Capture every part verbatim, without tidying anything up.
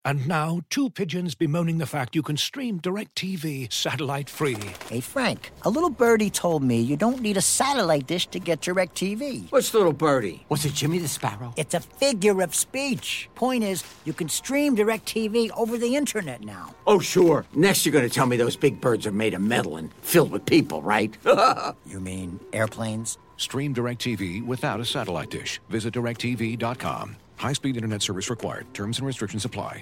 And now, two pigeons bemoaning the fact you can stream DirecTV satellite-free. Hey, Frank, a little birdie told me you don't need a satellite dish to get DirecTV. What's little birdie? Was it Jimmy the Sparrow? It's a figure of speech. Point is, you can stream DirecTV over the internet now. Oh, sure. Next you're going to tell me those big birds are made of metal and filled with people, right? You mean airplanes? Stream DirecTV without a satellite dish. Visit direct T V dot com. High-speed internet service required. Terms and restrictions apply.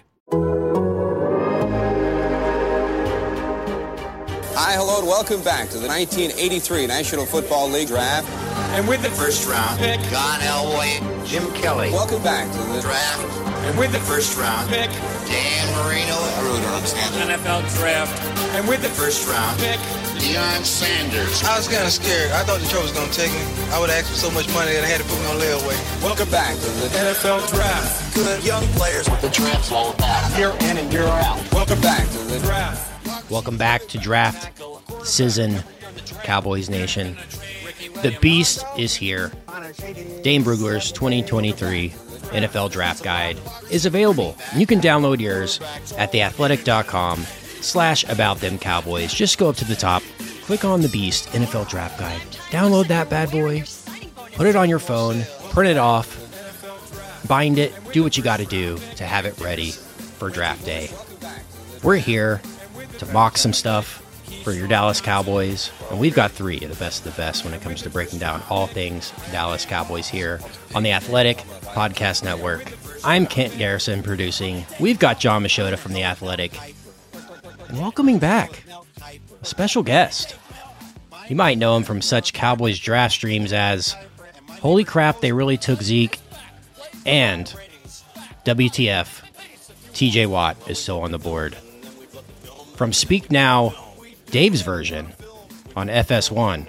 Hi, hello, and welcome back to the nineteen eighty-three National Football League Draft. And with the first round pick, John Elway, Jim Kelly. Welcome back to the Draft. And with the first round pick, Dan Marino, N F L Draft. And with the first round pick, Deion Sanders. I was kind of scared. I thought Detroit was going to take me. I would ask for so much money that I had to put me on layaway. Welcome back to the N F L Draft. Good young players. The draft's all about. Year in and year out. Welcome back to the Draft. Welcome back to Draft Season, Cowboys Nation. The Beast is here. Dane Brugler's twenty twenty-three N F L Draft Guide is available. You can download yours at theathletic.com slash about them Cowboys. Just go up to the top, click on the Beast N F L Draft Guide. Download that bad boy, put it on your phone, print it off, bind it, do what you got to do to have it ready for draft day. We're here to mock some stuff for your Dallas Cowboys, and we've got three of the best of the best when it comes to breaking down all things Dallas Cowboys here on the Athletic Podcast Network. I'm Kent Garrison producing. We've got John Machota from the Athletic, and welcoming back a special guest. You might know him from such Cowboys draft streams as Holy Crap, They Really Took Zeke, and W T F, T J Watt is still on the board. From Speak Now, Dave's version on F S one,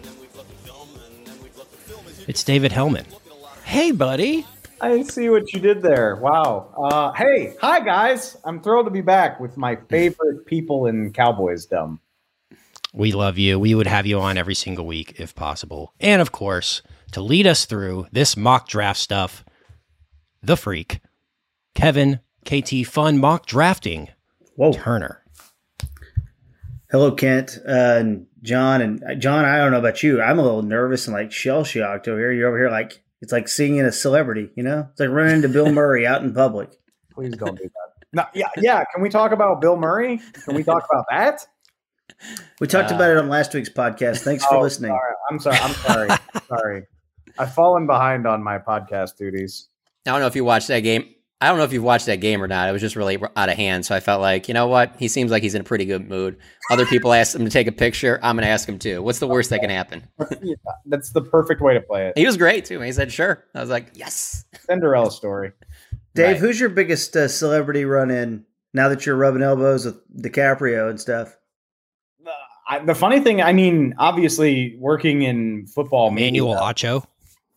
it's David Hellman. Hey, buddy. I see what you did there. Wow. Uh, hey, hi, guys. I'm thrilled to be back with my favorite people in Cowboysdom. We love you. We would have you on every single week if possible. And, of course, to lead us through this mock draft stuff, the freak, Kevin K T Fun Mock Drafting Whoa. Turner. Hello, Kent, uh, and John, and uh, John. I don't know about you. I'm a little nervous and like shell shocked over here. You're over here like it's like seeing a celebrity. You know, it's like running into Bill Murray out in public. Please don't do that. No, yeah, yeah. Can we talk about Bill Murray? Can we talk about that? We talked uh, about it on last week's podcast. Thanks for oh, listening. Sorry. I'm sorry. I'm sorry. sorry. I've fallen behind on my podcast duties. I don't know if you watched that game. I don't know if you've watched that game or not. It was just really out of hand. So I felt like, you know what? He seems like he's in a pretty good mood. Other people asked him to take a picture. I'm going to ask him too. What's the worst that can happen? Yeah, that's the perfect way to play it. He was great too. He said, sure. I was like, yes. Cinderella story. Dave, Right. Who's your biggest uh, celebrity run-in now that you're rubbing elbows with DiCaprio and stuff? Uh, I, the funny thing, I mean, obviously working in football. Emmanuel media, Acho.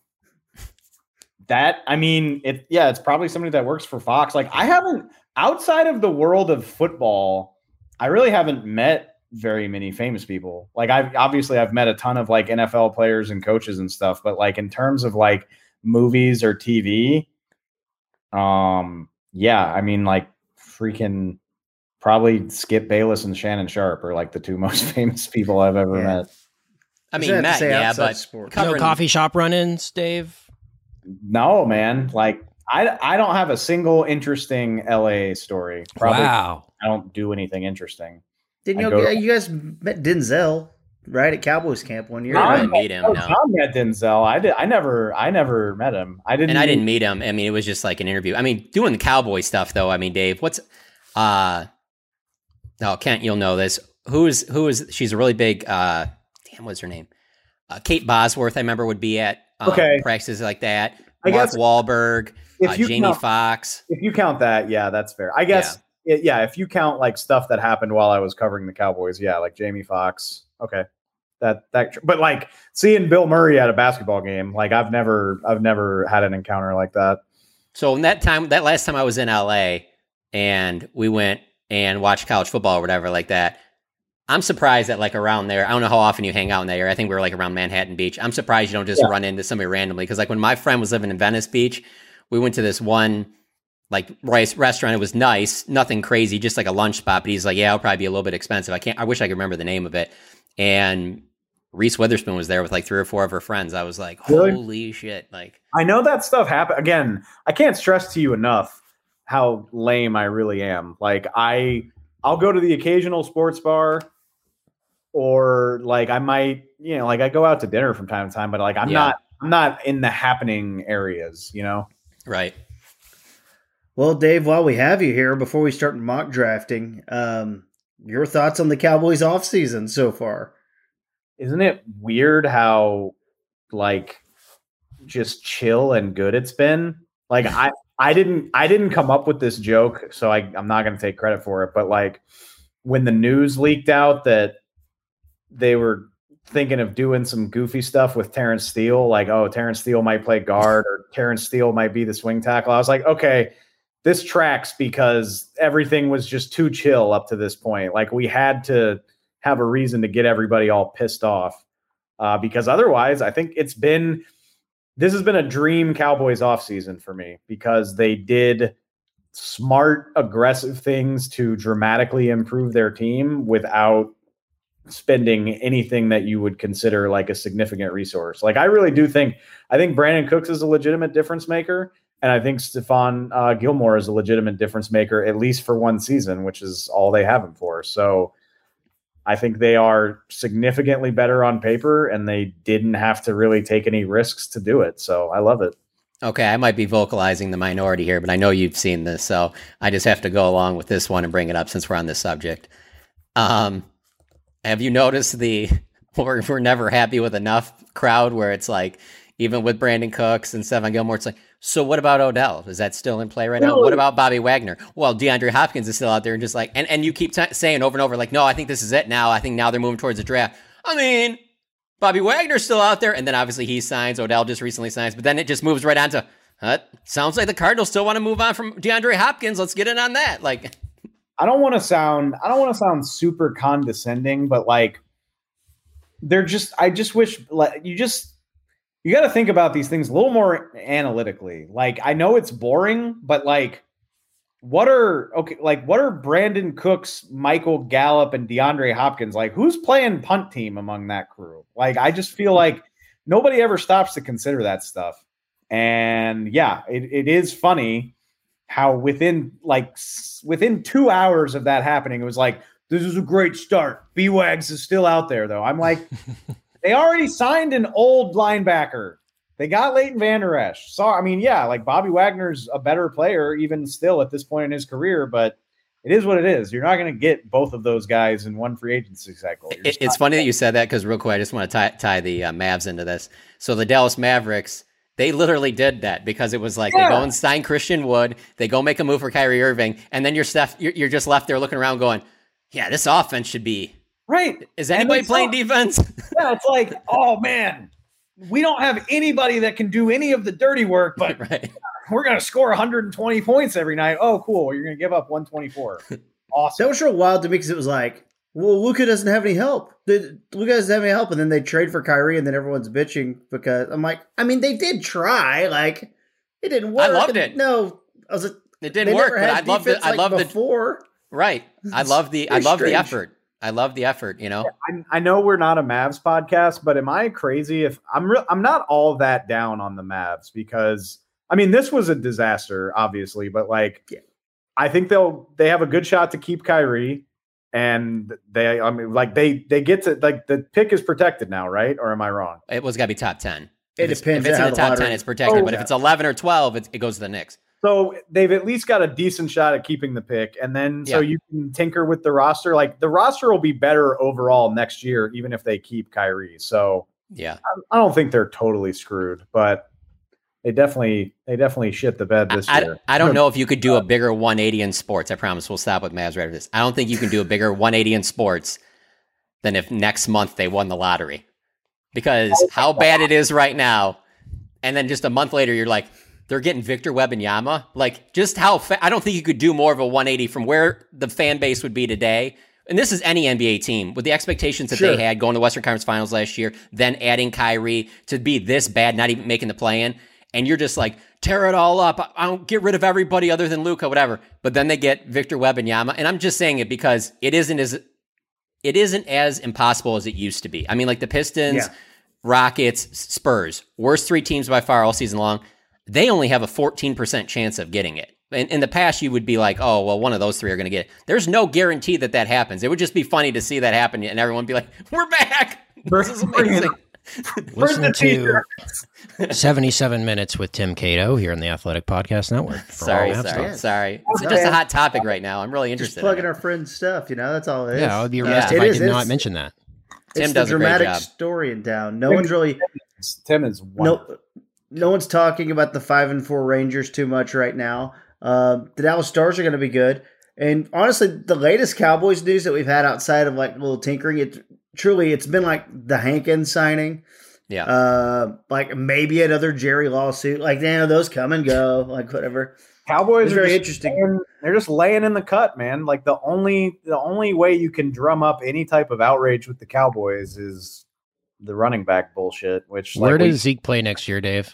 That, I mean, it, yeah, it's probably somebody that works for Fox. Like, I haven't, outside of the world of football, I really haven't met very many famous people. Like, I've obviously I've met a ton of like N F L players and coaches and stuff, but like in terms of like movies or T V, um, yeah, I mean, like freaking probably Skip Bayless and Shannon Sharp are like the two most famous people I've ever Yeah. met. I mean, Matt, yeah, but sport. No covering- coffee shop run-ins, Dave? No, man. Like, I, I don't have a single interesting L A story. Probably Wow. I don't do anything interesting. Didn't I you, go to- you guys met Denzel right at Cowboys camp one year? No, I right? didn't meet him, Oh, no. Tom met Denzel. I did. I never. I never met him. I didn't. and I didn't meet him. I mean, it was just like an interview. I mean, doing the Cowboy stuff though. I mean, Dave, what's, uh, no, Kent, you'll know this. Who is, who is, she's a really big, uh, damn, what's her name? Uh, Kate Bosworth, I remember would be at um, Okay. practices like that. I Mark guess Wahlberg, if uh, you Jamie count- Foxx. If you count that, yeah, that's fair. I guess. Yeah. It, yeah. If you count like stuff that happened while I was covering the Cowboys, yeah, like Jamie Foxx. Okay. That that. But like seeing Bill Murray at a basketball game, like I've never, I've never had an encounter like that. So in that time, that last time I was in L A and we went and watched college football or whatever like that, I'm surprised that like around there, I don't know how often you hang out in that area. I think we were like around Manhattan Beach. I'm surprised you don't just Yeah. run into somebody randomly. Cause like when my friend was living in Venice Beach, we went to this one like Rice restaurant. It was nice, nothing crazy, just like a lunch spot. But he's like, yeah, it'll probably be a little bit expensive. I can't. I wish I could remember the name of it. And Reese Witherspoon was there with like three or four of her friends. I was like, Really? holy shit! Like, I know that stuff happen. Again, I can't stress to you enough how lame I really am. Like I, I'll go to the occasional sports bar, or like I might, you know, like I go out to dinner from time to time, but like I'm Yeah. not, I'm not in the happening areas, you know. right? Well, Dave, while we have you here, before we start mock drafting, um, your thoughts on the Cowboys offseason so far? Isn't it weird how like just chill and good it's been? Like I, I didn't, I didn't come up with this joke, so I, I'm not going to take credit for it. But like when the news leaked out that they were thinking of doing some goofy stuff with Terrence Steele, like, oh, Terrence Steele might play guard or Terrence Steele might be the swing tackle. I was like, okay, this tracks because everything was just too chill up to this point. Like we had to have a reason to get everybody all pissed off uh, because otherwise I think it's been, this has been a dream Cowboys offseason for me because they did smart, aggressive things to dramatically improve their team without spending anything that you would consider like a significant resource. Like I really do think, I think Brandon Cooks is a legitimate difference maker. And I think Stephon uh, Gilmore is a legitimate difference maker, at least for one season, which is all they have him for. So I think they are significantly better on paper, and they didn't have to really take any risks to do it. So I love it. Okay, I might be vocalizing the minority here, but I know you've seen this, so I just have to go along with this one and bring it up since we're on this subject. Um, have you noticed the we're, we're never happy with enough crowd where it's like, even with Brandon Cooks and Stephon Gilmore, it's like, so what about Odell? Is that still in play right now? What about Bobby Wagner? Well, DeAndre Hopkins is still out there and just like, and, and you keep t- saying over and over, like, no, I think this is it now. I think now they're moving towards the draft. I mean, Bobby Wagner's still out there. And then obviously he signs. Odell just recently signs. But then it just moves right on to, uh, sounds like the Cardinals still want to move on from DeAndre Hopkins. Let's get in on that. Like, I don't want to sound, I don't want to sound super condescending, but like, they're just, I just wish, like, you just, you got to think about these things a little more analytically. Like, I know it's boring, but like, what are, okay, like, what are Brandon Cooks, Michael Gallup, and DeAndre Hopkins? Like, who's playing punt team among that crew? Like, I just feel like nobody ever stops to consider that stuff. And yeah, it, it is funny how within like s- within two hours of that happening, it was like, this is a great start. B-Wags is still out there, though. I'm like, they already signed an old linebacker. They got Leighton Vander Esch. So, I mean, yeah, like Bobby Wagner's a better player even still at this point in his career, but it is what it is. You're not going to get both of those guys in one free agency cycle. It, it's funny that you said that because real quick, I just want to tie, tie the uh, Mavs into this. So the Dallas Mavericks, they literally did that because it was like yeah. they go and sign Christian Wood, they go make a move for Kyrie Irving, and then you're, Steph, you're, you're just left there looking around going, yeah, this offense should be right. Is anybody playing defense? Yeah, it's like, oh man, we don't have anybody that can do any of the dirty work, but right. we're going to score one hundred twenty points every night. Oh, cool. You're going to give up one twenty-four. Awesome. That was real wild to me because it was like, well, Luka doesn't have any help. Luka doesn't have any help. And then they trade for Kyrie and then everyone's bitching because I'm like, I mean, they did try. Like, it didn't work. I loved and it. No, I was like, it didn't work, but I loved it. I like loved the before. Right. I love the, I love strange. the effort. I love the effort, you know. I, I know we're not a Mavs podcast, but am I crazy if I'm re- I'm not all that down on the Mavs because I mean this was a disaster, obviously, but like yeah. I think they'll they have a good shot to keep Kyrie, and they I mean like they they get to like the pick is protected now, right? Or am I wrong? It was got to be top ten. It if depends. If it's in the top lottery. ten, it's protected. Oh, but yeah. if it's eleven or twelve, it, it goes to the Knicks. So they've at least got a decent shot at keeping the pick. And then so Yeah. you can tinker with the roster. Like the roster will be better overall next year, even if they keep Kyrie. So Yeah. I, I don't think they're totally screwed, but they definitely they definitely shit the bed this I, year. I, I don't know if you could do a bigger one eighty in sports. I promise we'll stop with Mavs right after this. I don't think you can do a bigger one eighty in sports than if next month they won the lottery. Because how bad it is right now, and then just a month later you're like, they're getting Victor Wembanyama. Like, just how fa- I don't think you could do more of a one eighty from where the fan base would be today. And this is any N B A team with the expectations that Sure. they had going to Western Conference Finals last year, then adding Kyrie to be this bad, not even making the play-in. and you're just like, tear it all up. I, I don't get rid of everybody other than Luka, whatever. But then they get Victor Wembanyama, and I'm just saying it because it isn't as it isn't as impossible as it used to be. I mean, like the Pistons, yeah. Rockets, Spurs, worst three teams by far all season long. They only have a fourteen percent chance of getting it. In, in the past, you would be like, oh, well, one of those three are going to get it. There's no guarantee that that happens. It would just be funny to see that happen, and everyone be like, we're back. This is amazing. Listen to seventy-seven minutes with Tim Cato here on the Athletic Podcast Network. Sorry, sorry, sorry. It's just a hot topic right now. I'm really interested. Just plugging in our friend's stuff, you know, that's all it is. Yeah, I would be remiss yeah. if I is, did not mention that. Tim it's does the a great dramatic job. story in town. No one's really Tim is wonderful. no, no one's talking about the five and four Rangers too much right now. Uh, the Dallas Stars are going to be good, and honestly, the latest Cowboys news that we've had outside of like a little tinkering, it truly it's been like the Hankins signing. Yeah. Uh, like maybe another Jerry lawsuit. Like, you know, those come and go. Like, whatever. Cowboys are very interesting. Laying, they're just laying in the cut, man. Like the only the only way you can drum up any type of outrage with the Cowboys is the running back bullshit. Which where like, does we, Zeke play next year, Dave?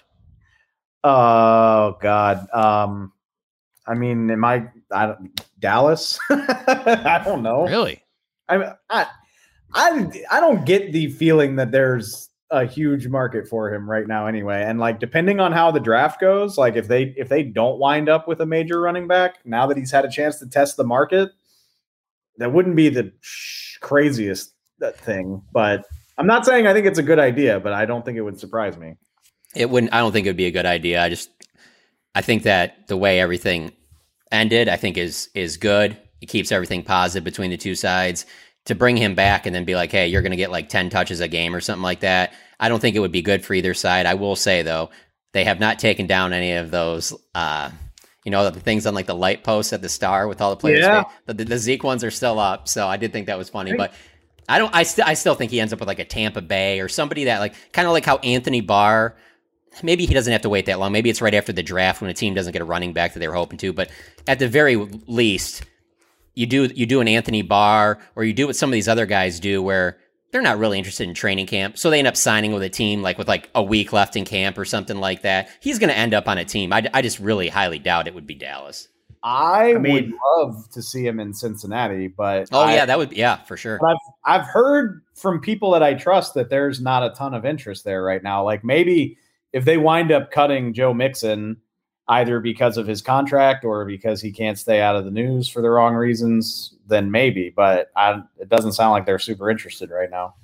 Oh God. Um, I mean, am I, I don't, Dallas? I don't know. Really? I, I I I don't get the feeling that there's a huge market for him right now anyway. And like, depending on how the draft goes, like if they, if they don't wind up with a major running back, now that he's had a chance to test the market, that wouldn't be the sh- craziest thing, but I'm not saying I think it's a good idea, but I don't think it would surprise me. It wouldn't, I don't think it would be a good idea. I just, I think that the way everything ended, I think is, is good. It keeps everything positive between the two sides. To bring him back and then be like, hey, you're going to get like ten touches a game or something like that, I don't think it would be good for either side. I will say, though, they have not taken down any of those, uh, you know, the things on like the light posts at the Star with all the players. Yeah. The, the, the Zeke ones are still up, so I did think that was funny. But I don't. I still. I still think he ends up with like a Tampa Bay or somebody that like kind of like how Anthony Barr. Maybe he doesn't have to wait that long. Maybe it's right after the draft when a team doesn't get a running back that they were hoping to. But at the very least, you do you do an Anthony Barr, or you do what some of these other guys do where they're not really interested in training camp. So they end up signing with a team like with like a week left in camp or something like that. He's going to end up on a team. I, I just really highly doubt it would be Dallas. I, I mean, would love to see him in Cincinnati, but oh I, yeah, that would yeah for sure. I've I've heard from people that I trust that there's not a ton of interest there right now. Like maybe if they wind up cutting Joe Mixon, either because of his contract or because he can't stay out of the news for the wrong reasons, then maybe. But I, it doesn't sound like they're super interested right now.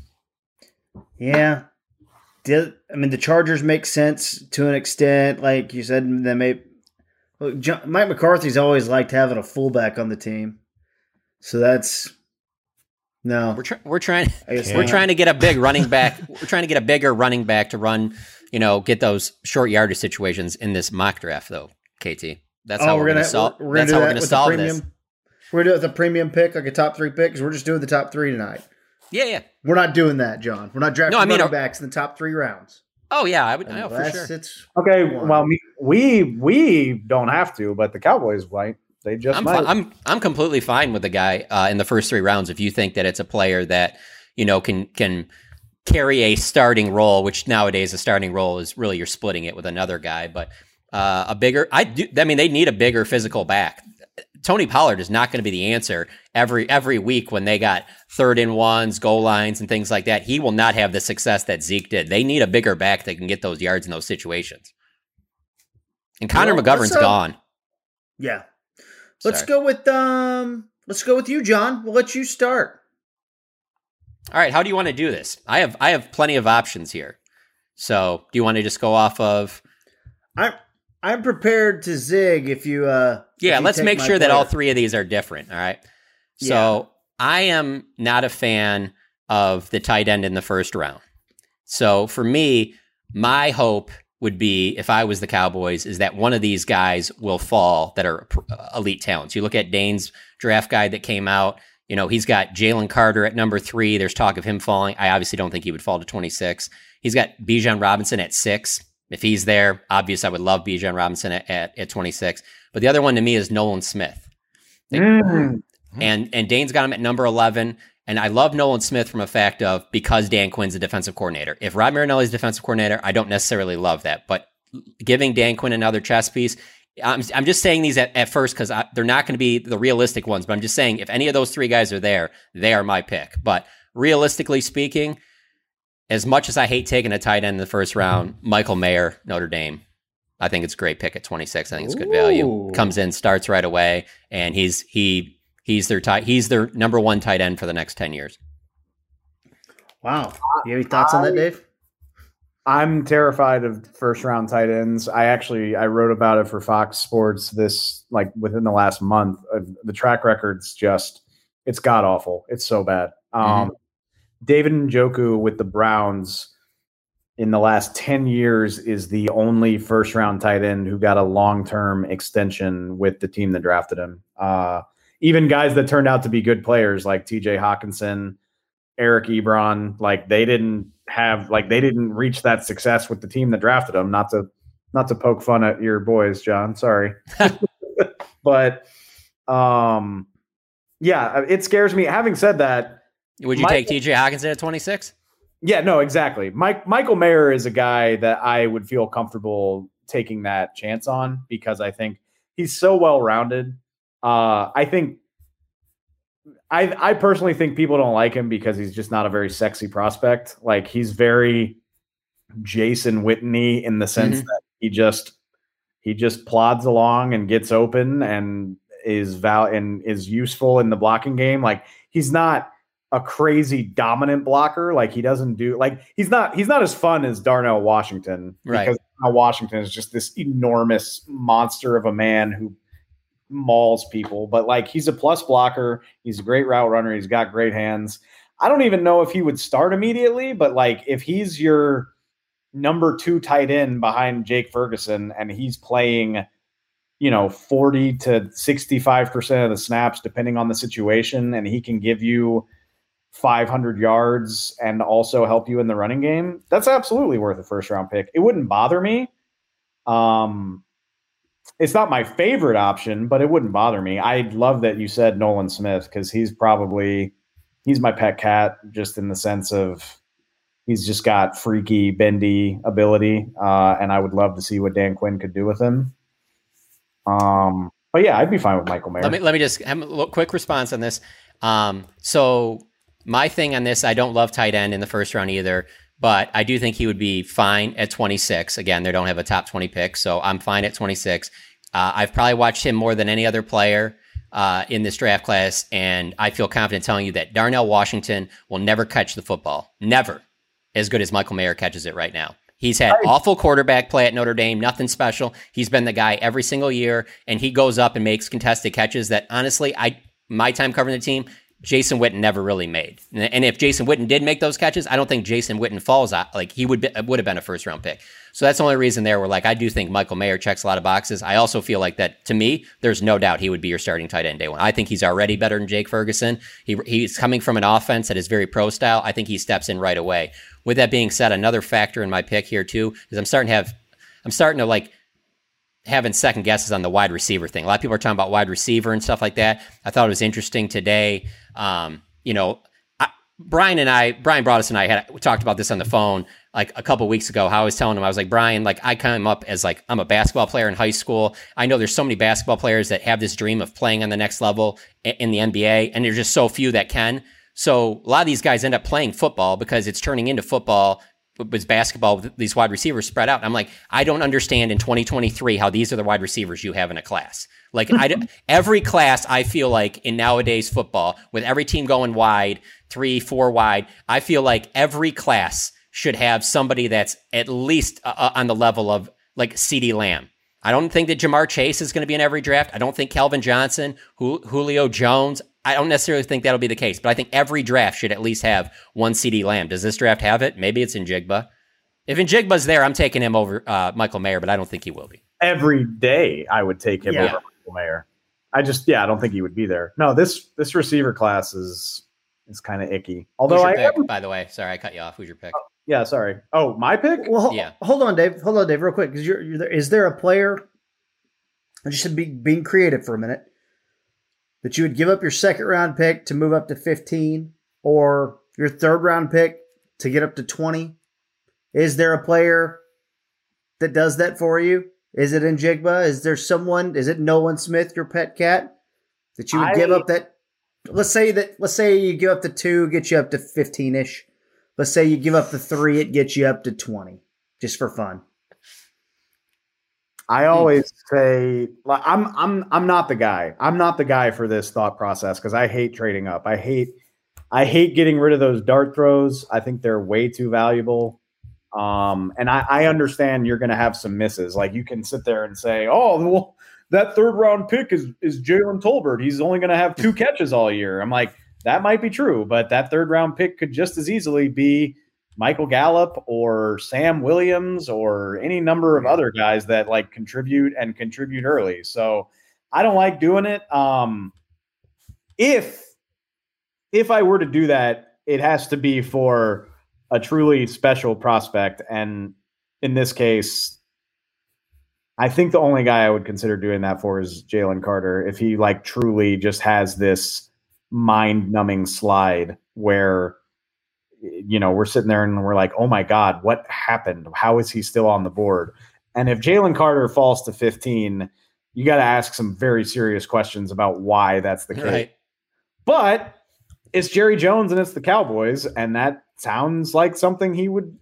Yeah. I mean, the Chargers make sense to an extent. Like you said, they may. Look, John, Mike McCarthy's always liked having a fullback on the team. So that's. No. We're, try- we're trying guess we're not. trying to get a big running back. We're trying to get a bigger running back to run, you know, get those short yardage situations in this mock draft, though, K T. That's how Oh, we're, we're going gonna to solve. we're, we're gonna That's do how we're that going to with solve the premium. this. We're gonna do it with a premium pick, like a top three pick, because we're just doing the top three tonight. Yeah, yeah. We're not doing that, John. We're not drafting No, I mean, running uh, backs in the top three rounds. Oh yeah, I would. I know for Unless sure. It's Okay, one. well, me, we we don't have to, but the Cowboys might. They just I'm, might. fi- I'm I'm completely fine with the guy uh, in the first three rounds if you think that it's a player that you know can can carry a starting role, which nowadays a starting role is really you're splitting it with another guy, but uh, a bigger. I do. I mean, they need a bigger physical back. Tony Pollard is not going to be the answer every every week when they got third and ones, goal lines, and things like that. He will not have the success that Zeke did. They need a bigger back that can get those yards in those situations. And Connor Well, McGovern's let's, uh, gone. Yeah. Let's Sorry. go with um. Let's go with you, John. We'll let you start. All right, how do you want to do this? I have I have plenty of options here. So, do you want to just go off of? I'm I'm prepared to zig if you. uh Yeah, if you let's take make my sure that all player. three of these are different. All right. So I am not a fan of the tight end in the first round. So for me, my hope would be if I was the Cowboys is that one of these guys will fall that are elite talents. You look at Dane's draft guide that came out. You know, he's got Jalen Carter at number three. There's talk of him falling. I obviously don't think he would fall to twenty-six. He's got Bijan Robinson at six. If he's there, obviously I would love Bijan Robinson at, at, at twenty-six. But the other one to me is Nolan Smith. Like, Mm. And and Dane's got him at number eleven. And I love Nolan Smith from a fact of because Dan Quinn's the defensive coordinator. If Rod Marinelli's defensive coordinator, I don't necessarily love that. But giving Dan Quinn another chess piece. I'm, I'm just saying these at, at first because they're not going to be the realistic ones, but I'm just saying if any of those three guys are there, they are my pick. But realistically speaking, as much as I hate taking a tight end in the first round, Michael Mayer, Notre Dame, I think it's a great pick at twenty-six. I think it's good value. Ooh. Comes in, starts right away, and he's he he's their tight he's their number one tight end for the next ten years. Wow. You have any thoughts on that, Dave? I'm terrified of first round tight ends. I actually I wrote about it for Fox Sports this like within the last month. Uh, the track record's just it's god awful. It's so bad. Um, Mm-hmm. David Njoku with the Browns in the last ten years is the only first round tight end who got a long term extension with the team that drafted him. Uh, even guys that turned out to be good players like T J Hawkinson, Eric Ebron, like they didn't have like they didn't reach that success with the team that drafted them. Not to not to poke fun at your boys, John. Sorry, but um, yeah, it scares me. Having said that, would you Mike, take T J Hawkinson at twenty-six? Yeah, no, exactly. Mike Michael Mayer is a guy that I would feel comfortable taking that chance on because I think he's so well rounded. Uh, I think. I, I personally think people don't like him because he's just not a very sexy prospect. Like he's very Jason Whitney in the sense Mm-hmm. that he just he just plods along and gets open and is val and is useful in the blocking game. Like he's not a crazy dominant blocker. Like he doesn't do like he's not he's not as fun as Darnell Washington Right. because Darnell Washington is just this enormous monster of a man who mauls people, but like he's a plus blocker. He's a great route runner. He's got great hands. I don't even know if he would start immediately, but like if he's your number two tight end behind Jake Ferguson and he's playing, you know, forty to sixty-five percent of the snaps, depending on the situation, and he can give you five hundred yards and also help you in the running game, that's absolutely worth a first round pick. It wouldn't bother me. Um, It's not my favorite option, but it wouldn't bother me. I love that you said Nolan Smith because he's probably he's my pet cat, just in the sense of he's just got freaky, bendy ability, uh, and I would love to see what Dan Quinn could do with him. Um, but yeah, I'd be fine with Michael Mayer. Let me let me just have a little quick response on this. Um, so my thing on this, I don't love tight end in the first round either. But I do think he would be fine at twenty-six. Again, they don't have a top twenty pick, so I'm fine at twenty-six. Uh, I've probably watched him more than any other player uh, in this draft class, and I feel confident telling you that Darnell Washington will never catch the football. Never as good as Michael Mayer catches it right now. He's had awful quarterback play at Notre Dame, nothing special. He's been the guy every single year, and he goes up and makes contested catches that, honestly, I my time covering the team, Jason Witten never really made. And if Jason Witten did make those catches, I don't think Jason Witten falls out. Like he would be, would have been a first round pick. So that's the only reason there where like, I do think Michael Mayer checks a lot of boxes. I also feel like that to me, there's no doubt he would be your starting tight end day one. I think he's already better than Jake Ferguson. He He's coming from an offense that is very pro style. I think he steps in right away. With that being said, another factor in my pick here too, is I'm starting to have, I'm starting to like, having second guesses on the wide receiver thing. A lot of people are talking about wide receiver and stuff like that. I thought it was interesting today. Um, you know, I, Brian and I, Brian Broaddus and I had we talked about this on the phone like a couple weeks ago. How I was telling him, I was like, Brian, like I come up as like, I'm a basketball player in high school. I know there's so many basketball players that have this dream of playing on the next level in the N B A. And there's just so few that can. So a lot of these guys end up playing football because it's turning into football was basketball with these wide receivers spread out. And I'm like, I don't understand in twenty twenty-three how these are the wide receivers you have in a class. Like I, every class, I feel like in nowadays football, with every team going wide, three, four wide, I feel like every class should have somebody that's at least uh, on the level of like CeeDee Lamb. I don't think that Jamar Chase is going to be in every draft. I don't think Calvin Johnson, Julio Jones, I don't necessarily think that'll be the case, but I think every draft should at least have one CeeDee Lamb. Does this draft have it? Maybe it's Njigba. If Njigba's there, I'm taking him over uh, Michael Mayer, but I don't think he will be. Every day I would take him Yeah. over Michael Mayer. I just, yeah, I don't think he would be there. No, this this receiver class is is kind of icky. Although Who's I your pick, am, by the way? Sorry, I cut you off. Who's your pick? yeah, sorry. Oh, my pick? Well, ho- Yeah. hold on, Dave. Hold on, Dave, real quick. Because you're, you're there, is there a player? I just should be being creative for a minute. That you would give up your second round pick to move up to fifteen, or your third round pick to get up to twenty? Is there a player that does that for you? Is it Njigba? Is there someone? Is it Nolan Smith, your pet cat, that you would I, give up that? Let's say that. Let's say you give up the two, get you up to fifteen ish. Let's say you give up the three, it gets you up to twenty, just for fun. I always say, like, I'm I'm I'm not the guy. I'm not the guy for this thought process because I hate trading up. I hate I hate getting rid of those dart throws. I think they're way too valuable. Um, and I, I understand you're going to have some misses. Like you can sit there and say, "Oh, well, that third round pick is is Jalen Tolbert. He's only going to have two catches all year." I'm like, that might be true, but that third round pick could just as easily be Michael Gallup or Sam Williams or any number of other guys that like contribute and contribute early. So I don't like doing it. Um, if, if I were to do that, it has to be for a truly special prospect. And in this case, I think the only guy I would consider doing that for is Jalen Carter. If he like truly just has this mind numbing slide where, you know, we're sitting there and we're like, oh my God, what happened? How is he still on the board? And if Jalen Carter falls to fifteen, you got to ask some very serious questions about why that's the case. Right. But it's Jerry Jones and it's the Cowboys. And that sounds like something he would,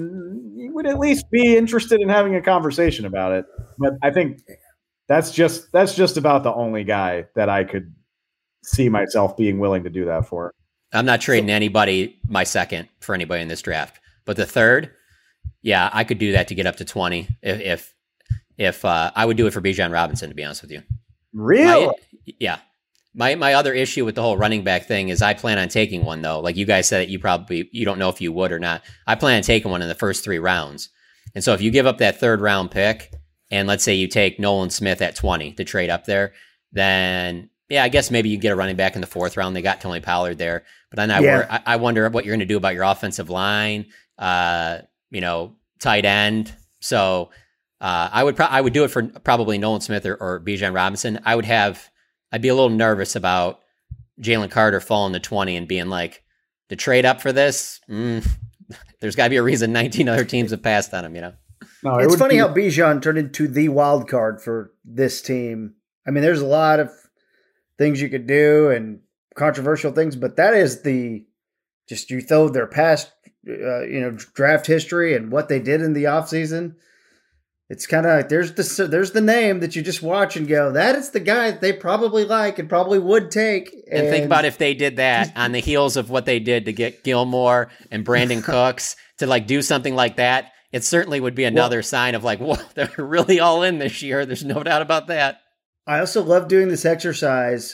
he would at least be interested in having a conversation about it. But I think that's just, that's just about the only guy that I could see myself being willing to do that for. I'm not trading anybody my second for anybody in this draft, but the third, yeah, I could do that to get up to twenty. If if, if uh, I would do it for Bijan Robinson, to be honest with you. Really? My, yeah. My my other issue with the whole running back thing is I plan on taking one though. Like you guys said, that you probably you don't know if you would or not. I plan on taking one in the first three rounds, and so if you give up that third round pick, and let's say you take Nolan Smith at twenty to trade up there, then yeah, I guess maybe you get a running back in the fourth round. They got Tony Pollard there. But then I, Yeah. wor- I, I wonder what you're going to do about your offensive line, uh, you know, tight end. So uh, I would pro- I would do it for probably Nolan Smith or, or Bijan Robinson. I would have, I'd be a little nervous about Jalen Carter falling to twenty and being like, to trade up for this, mm, there's got to be a reason nineteen other teams have passed on him, you know? No, it It's would funny be- how Bijan turned into the wild card for this team. I mean, there's a lot of things you could do and controversial things, but that is the just you throw their past, uh, you know, draft history and what they did in the offseason. It's kind of like there's the there's the name that you just watch and go, that is the guy that they probably like and probably would take. And, and think about if they did that on the heels of what they did to get Gilmore and Brandon Cooks to like do something like that. It certainly would be another well, sign of like, whoa, they're really all in this year. There's no doubt about that. I also love doing this exercise.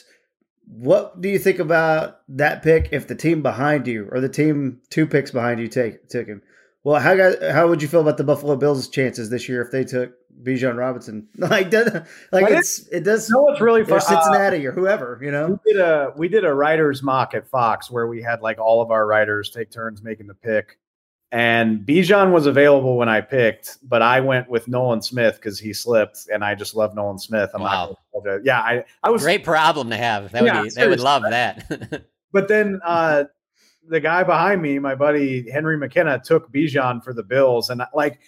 What do you think about that pick if the team behind you or the team two picks behind you take took him? Well, how guys, how would you feel about the Buffalo Bills' chances this year if they took Bijan Robinson? Like, does, like it's it does. No, it's really fun. Cincinnati uh, or whoever, you know. We did a we did a writers mock at Fox where we had like all of our writers take turns making the pick. And Bijan was available when I picked, but I went with Nolan Smith because he slipped, and I just love Nolan Smith. I'm wow. not gonna, yeah, I, I was great problem to have. That yeah, would be, they would love that. But then uh, the guy behind me, my buddy Henry McKenna, took Bijan for the Bills, and like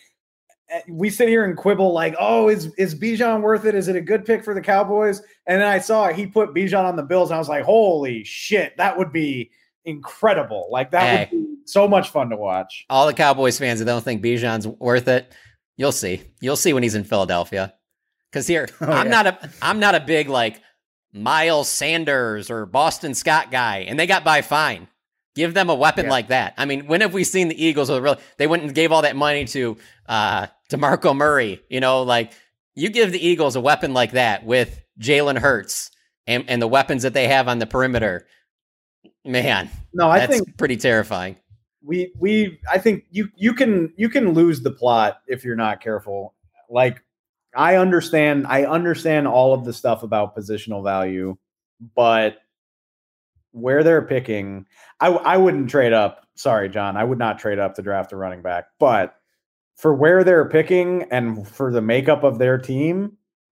we sit here and quibble, like, oh, is is Bijan worth it? Is it a good pick for the Cowboys? And then I saw he put Bijan on the Bills, and I was like, holy shit, that would be incredible. Like that hey, would be so much fun to watch. All the Cowboys fans that don't think Bijan's worth it, you'll see. You'll see when he's in Philadelphia. Because here, oh, I'm yeah. not a I'm not a big like Miles Sanders or Boston Scott guy, and they got by fine. Give them a weapon yeah. like that. I mean, when have we seen the Eagles really? They went and gave all that money to uh, DeMarco Murray. You know, like you give the Eagles a weapon like that with Jalen Hurts and and the weapons that they have on the perimeter. Man, no, I that's think pretty terrifying. We we I think you you can you can lose the plot if you're not careful. Like I understand I understand all of the stuff about positional value, but where they're picking, I I wouldn't trade up. Sorry, John, I would not trade up to draft a running back. But for where they're picking and for the makeup of their team,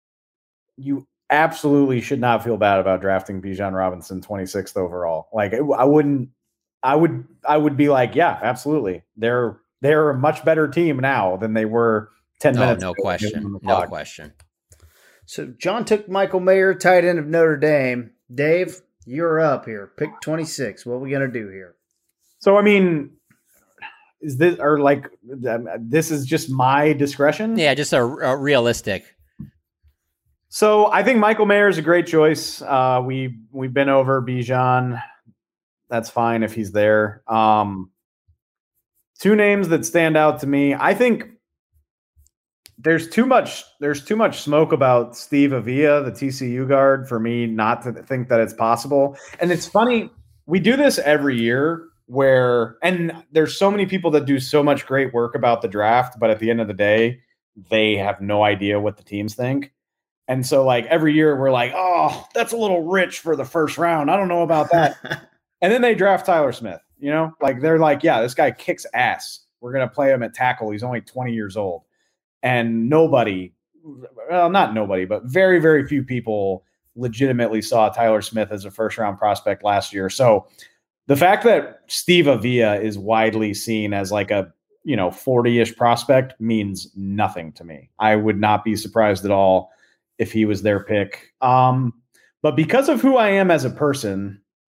you absolutely should not feel bad about drafting Bijan Robinson twenty-sixth overall. Like I wouldn't, I would, I would be like, yeah, absolutely. They're, they're a much better team now than they were ten Oh, minutes. no ago, question. on the No clock. question. So John took Michael Mayer, tight end of Notre Dame. Dave, you're up here. Pick twenty-six. What are we gonna do here? So I mean, is this or like um, this is just my discretion? Yeah, just a, a realistic. So I think Michael Mayer is a great choice. Uh, we we've been over Bijan. That's fine if he's there. Um, two names that stand out to me. I think there's too much. There's too much smoke about Steve Avila, the T C U guard, for me not to think that it's possible. And it's funny. We do this every year where, and there's so many people that do so much great work about the draft, but at the end of the day, they have no idea what the teams think. And so like every year we're like, oh, that's a little rich for the first round. I don't know about that. And then they draft Tyler Smith, you know, like they're like, yeah, this guy kicks ass. We're going to play him at tackle. He's only twenty years old. And nobody, well, not nobody, but very, very few people legitimately saw Tyler Smith as a first round prospect last year. So the fact that Steve Avila is widely seen as like a, you know, forty-ish prospect means nothing to me. I would not be surprised at all if he was their pick. Um, but because of who I am as a person,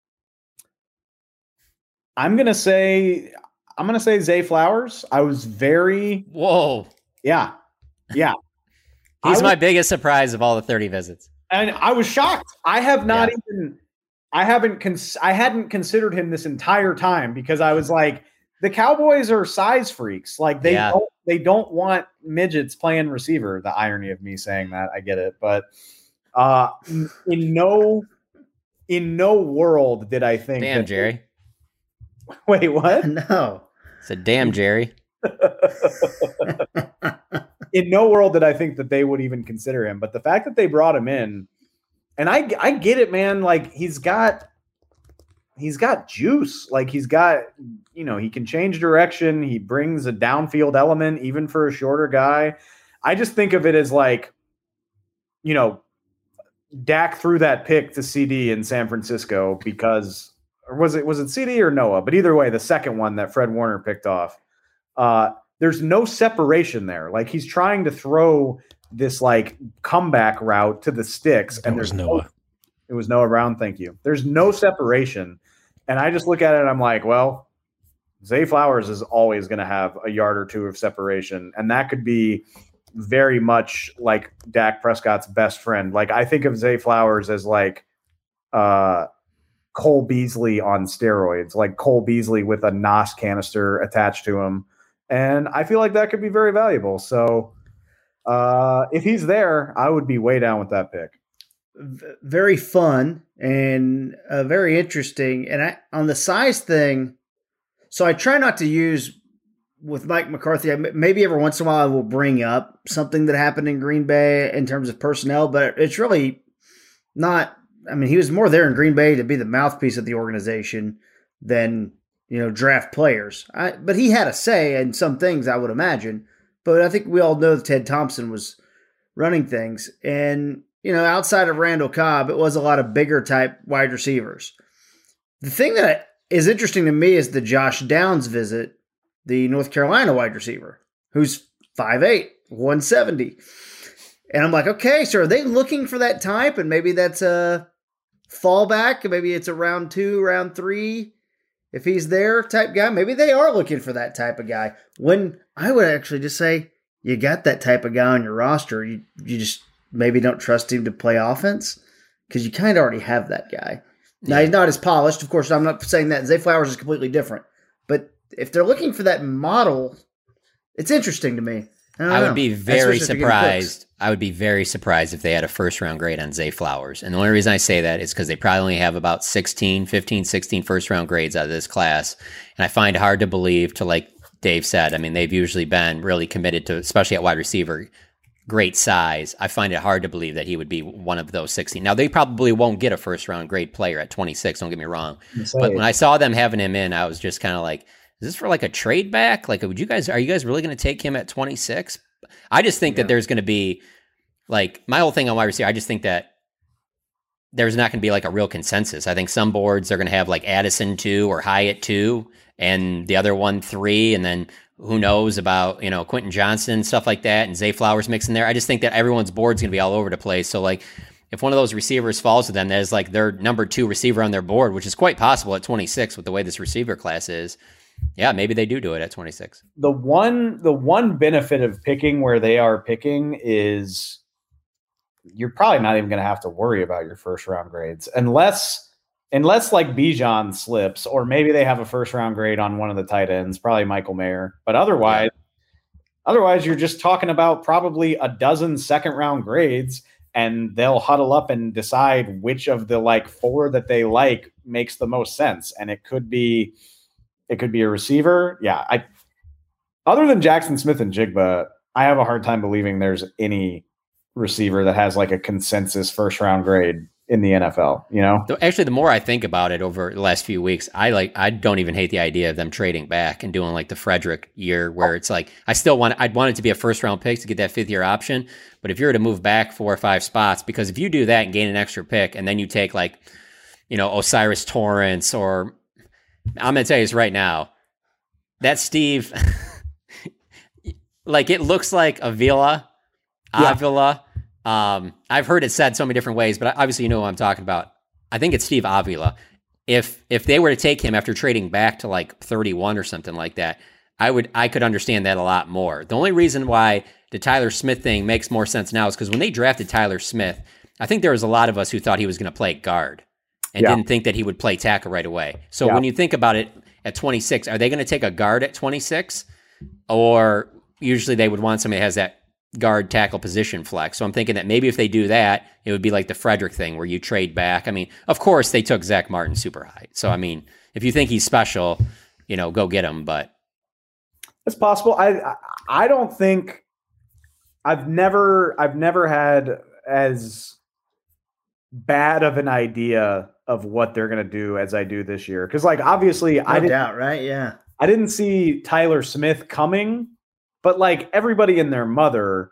I'm going to say, I'm going to say Zay Flowers. I was very, Whoa. yeah, yeah. He's I my was, biggest surprise of all the thirty visits. and I was shocked. I have not Yeah. even, I haven't, cons- I hadn't considered him this entire time because I was like, the Cowboys are size freaks. Like they Yeah. don't, they don't want midgets playing receiver. The irony of me saying that, I get it, but uh, in, in no, in no world did I think. Damn, that- Jerry. Wait, what? No. Said, damn, Jerry. In no world did I think that they would even consider him. But the fact that they brought him in, and I, I get it, man. Like he's got, he's got juice. Like he's got, you know, he can change direction. He brings a downfield element, even for a shorter guy. I just think of it as like, you know, Dak threw that pick to C D in San Francisco because, or was it was it C D or Noah? But either way, the second one that Fred Warner picked off. Uh, there's no separation there. Like he's trying to throw this like comeback route to the sticks, and there's Noah. No, it was Noah Brown. Thank you. There's no separation, and I just look at it and I'm like, well, Zay Flowers is always going to have a yard or two of separation, and that could be very much like Dak Prescott's best friend. Like I think of Zay Flowers as like uh, Cole Beasley on steroids, like Cole Beasley with a N O S canister attached to him. And I feel like that could be very valuable. So uh, if he's there, I would be way down with that pick. V- very fun and uh, very interesting. And I, on the size thing, so I try not to use with Mike McCarthy. I, maybe every once in a while I will bring up something that happened in Green Bay in terms of personnel, but it's really not. I mean, he was more there in Green Bay to be the mouthpiece of the organization than, you know, draft players. I, but he had a say in some things, I would imagine. But I think we all know that Ted Thompson was running things. And, you know, outside of Randall Cobb, it was a lot of bigger type wide receivers. The thing that is interesting to me is the Josh Downs visit, the North Carolina wide receiver, who's five eight, one seventy. And I'm like, okay, so are they looking for that type? And maybe that's a fallback. Maybe it's a round two, round three. If he's there type guy, maybe they are looking for that type of guy. When I would actually just say, you got that type of guy on your roster. You you just maybe don't trust him to play offense because you kind of already have that guy. Now, he's not as polished. Of course, I'm not saying that. Zay Flowers is completely different. But if they're looking for that model, it's interesting to me. I, I would know. be very Especially if you're getting picks. surprised. I would be very surprised if they had a first round grade on Zay Flowers. And the only reason I say that is because they probably only have about sixteen, fifteen, sixteen first round grades out of this class. And I find it hard to believe, to like Dave said, I mean, they've usually been really committed to, especially at wide receiver, great size. I find it hard to believe that he would be one of those sixteen. Now, they probably won't get a first round grade player at twenty-six, don't get me wrong. But when I saw them having him in, I was just kind of like, is this for like a trade back? Like, would you guys, are you guys really going to take him at twenty-six? I just think yeah. that there's going to be, like, my whole thing on wide receiver, I just think that there's not going to be like a real consensus. I think some boards are going to have like Addison two or Hyatt two and the other one three, and then who knows about, you know, Quentin Johnson, stuff like that, and Zay Flowers mixing there. I just think that everyone's board's going to be all over the place. So, like, if one of those receivers falls to them, that is like their number two receiver on their board, which is quite possible at twenty-six with the way this receiver class is. Yeah, maybe they do do it at twenty-six. The one, the one benefit of picking where they are picking is you're probably not even going to have to worry about your first round grades unless, unless like Bijan slips, or maybe they have a first round grade on one of the tight ends, probably Michael Mayer. But otherwise, yeah. otherwise you're just talking about probably a dozen second round grades, and they'll huddle up and decide which of the like four that they like makes the most sense. And it could be, it could be a receiver. Yeah. I, other than Jackson Smith and Jigba, I have a hard time believing there's any receiver that has like a consensus first round grade in the N F L, you know? Actually, the more I think about it over the last few weeks, I like, I don't even hate the idea of them trading back and doing like the Frederick year where it's like, I still want, I'd want it to be a first round pick to get that fifth year option. But if you're to move back four or five spots, because if you do that and gain an extra pick and then you take like, you know, Osiris Torrance, or I'm going to tell you this right now, that Steve, like it looks like Avila, yeah. Avila. Um, I've heard it said so many different ways, but obviously you know what I'm talking about. I think it's Steve Avila. If if they were to take him after trading back to like thirty-one or something like that, I would I could understand that a lot more. The only reason why the Tyler Smith thing makes more sense now is because when they drafted Tyler Smith, I think there was a lot of us who thought he was going to play guard and yeah. didn't think that he would play tackle right away. So yeah. when you think about it at twenty-six, are they going to take a guard at twenty-six? Or usually they would want somebody that has that guard tackle position flex. So I'm thinking that maybe if they do that, it would be like the Frederick thing where you trade back. I mean, of course they took Zach Martin super high. So, I mean, if you think he's special, you know, go get him, but it's possible. I, I don't think I've never, I've never had as bad of an idea of what they're going to do as I do this year. Cause like, obviously no I didn't, doubt, right? Yeah. I didn't see Tyler Smith coming. But like everybody and their mother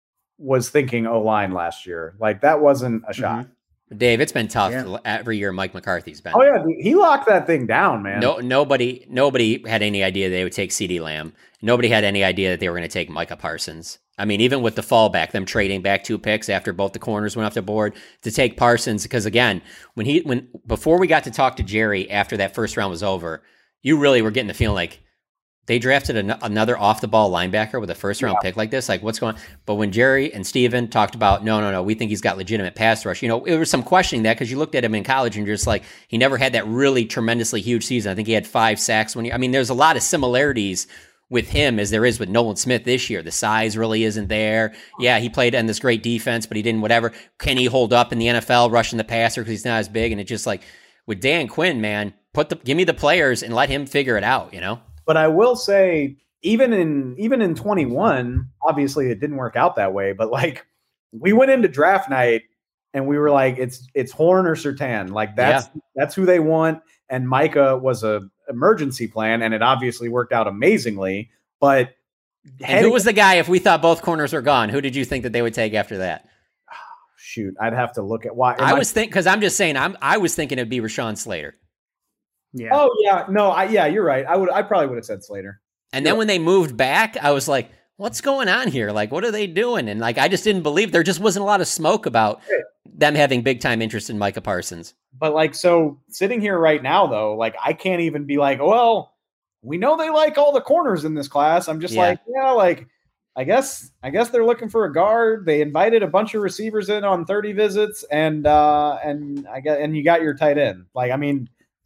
was thinking O-line last year. Like that wasn't a shot. Mm-hmm. Dave, it's been tough yeah. every year Mike McCarthy's been. Oh yeah, he locked that thing down, man. No, nobody, nobody had any idea they would take CeeDee Lamb. Nobody had any idea that they were going to take Micah Parsons. I mean, even with the fallback, them trading back two picks after both the corners went off the board to take Parsons, because again, when he when before we got to talk to Jerry after that first round was over, you really were getting the feeling like they drafted an- another off-the-ball linebacker with a first-round yeah. pick like this. Like, what's going on? But when Jerry and Steven talked about, no, no, no, we think he's got legitimate pass rush, you know, there was some questioning that because you looked at him in college and you're just like, he never had that really tremendously huge season. I think he had five sacks when he, I mean, there's a lot of similarities with him as there is with Nolan Smith this year. The size really isn't there. Yeah, he played on this great defense, but he didn't whatever. Can he hold up in the N F L rushing the passer because he's not as big? And it's just like, with Dan Quinn, man, put the give me the players and let him figure it out, you know? But I will say, even in even in twenty-one, obviously it didn't work out that way. But like, we went into draft night and we were like, it's it's Horn or Surtain. Like that's yeah. that's who they want. And Micah was a emergency plan, and it obviously worked out amazingly. But and who was the guy? If we thought both corners were gone, who did you think that they would take after that? Shoot, I'd have to look at why. I was think because I'm just saying I'm I was thinking it'd be Rashawn Slater. Yeah. Oh yeah, no, I yeah, you're right. I would, I probably would have said Slater. And then when they moved back, I was like, "What's going on here? Like, what are they doing?" And like, I just didn't believe there just wasn't a lot of smoke about them having big time interest in Micah Parsons. But like, so sitting here right now, though, like, I can't even be like, "Well, we know they like all the corners in this class." I'm just yeah. like, yeah, like, I guess, I guess they're looking for a guard. They invited a bunch of receivers in on thirty visits, and uh, and I got, and you got your tight end. Like, I mean.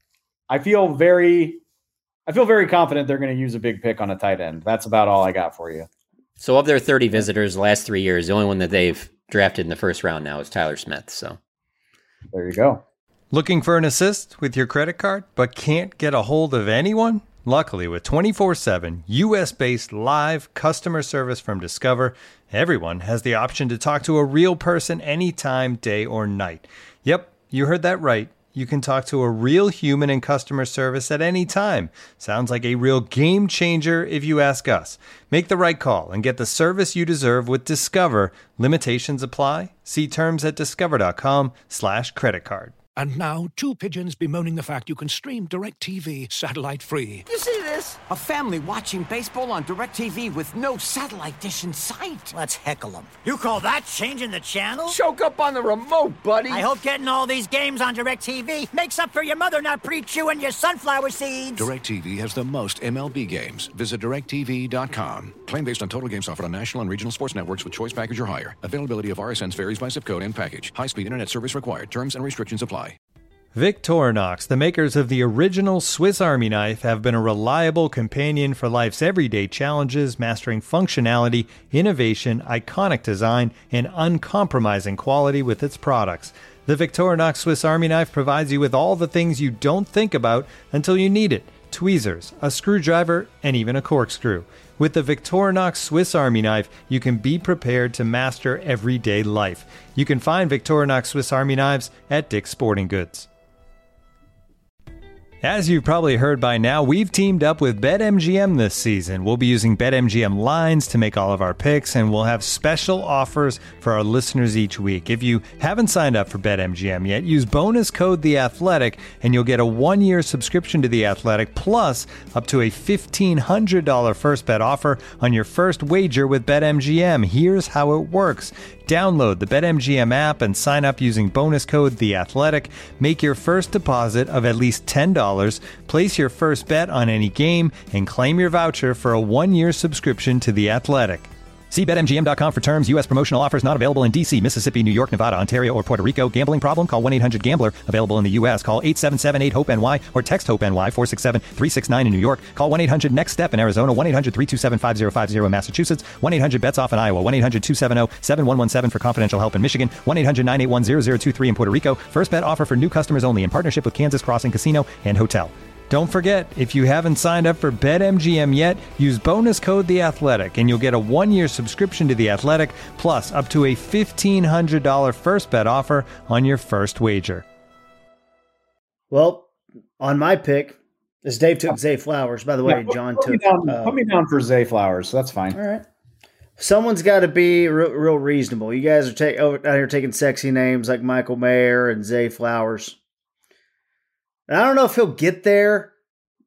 I feel very, I feel very confident they're going to use a big pick on a tight end. That's about all I got for you. So of their thirty visitors the last three years, the only one that they've drafted in the first round now is Tyler Smith. So there you go. Looking for an assist with your credit card, but can't get a hold of anyone? Luckily, with twenty-four seven U S-based live customer service from Discover, everyone has the option to talk to a real person anytime, day or night. Yep, you heard that right. You can talk to a real human in customer service at any time. Sounds like a real game changer if you ask us. Make the right call and get the service you deserve with Discover. Limitations apply. See terms at discover.com slash credit card. And now, two pigeons bemoaning the fact you can stream DirecTV satellite-free. You see this? A family watching baseball on DirecTV with no satellite dish in sight. Let's heckle them. You call that changing the channel? Choke up on the remote, buddy. I hope getting all these games on DirecTV makes up for your mother not pre-chewing your sunflower seeds. DirecTV has the most M L B games. Visit direct T V dot com. Claim based on total games offered on national and regional sports networks with choice package or higher. Availability of R S Ns varies by zip code and package. High-speed internet service required. Terms and restrictions apply. Victorinox, the makers of the original Swiss Army knife, have been a reliable companion for life's everyday challenges, mastering functionality, innovation, iconic design, and uncompromising quality with its products. The Victorinox Swiss Army knife provides you with all the things you don't think about until you need it. Tweezers, a screwdriver, and even a corkscrew. With the Victorinox Swiss Army knife, you can be prepared to master everyday life. You can find Victorinox Swiss Army knives at Dick's Sporting Goods. As you've probably heard by now, we've teamed up with BetMGM this season. We'll be using BetMGM lines to make all of our picks, and we'll have special offers for our listeners each week. If you haven't signed up for BetMGM yet, use bonus code The Athletic, and you'll get a one-year subscription to The Athletic, plus up to a fifteen hundred dollars first bet offer on your first wager with BetMGM. Here's how it works. Download the BetMGM app and sign up using bonus code The Athletic. Make your first deposit of at least ten dollars, place your first bet on any game, and claim your voucher for a one-year subscription to The Athletic. See Bet M G M dot com for terms. U S promotional offers not available in D C, Mississippi, New York, Nevada, Ontario, or Puerto Rico. Gambling problem? Call one eight hundred gambler. Available in the U S. Call eight seven seven eight hope N Y or text HOPE-NY four six seven three six nine in New York. Call one eight hundred next step in Arizona. one eight hundred three two seven five zero five zero in Massachusetts. one eight hundred bets off in Iowa. one eight hundred two seven zero seven one one seven for confidential help in Michigan. one eight hundred nine eight one zero zero two three in Puerto Rico. First bet offer for new customers only in partnership with Kansas Crossing Casino and Hotel. Don't forget, if you haven't signed up for BetMGM yet, use bonus code The Athletic, and you'll get a one-year subscription to The Athletic, plus up to a fifteen hundred dollars first bet offer on your first wager. Well, on my pick, as Dave took Zay Flowers. By the way, Yeah, put- John put me took. down, uh, put me down for Zay Flowers, so that's fine. All right. Someone's got to be real, real reasonable. You guys are take, over, out here taking sexy names like Michael Mayer and Zay Flowers. And I don't know if he'll get there,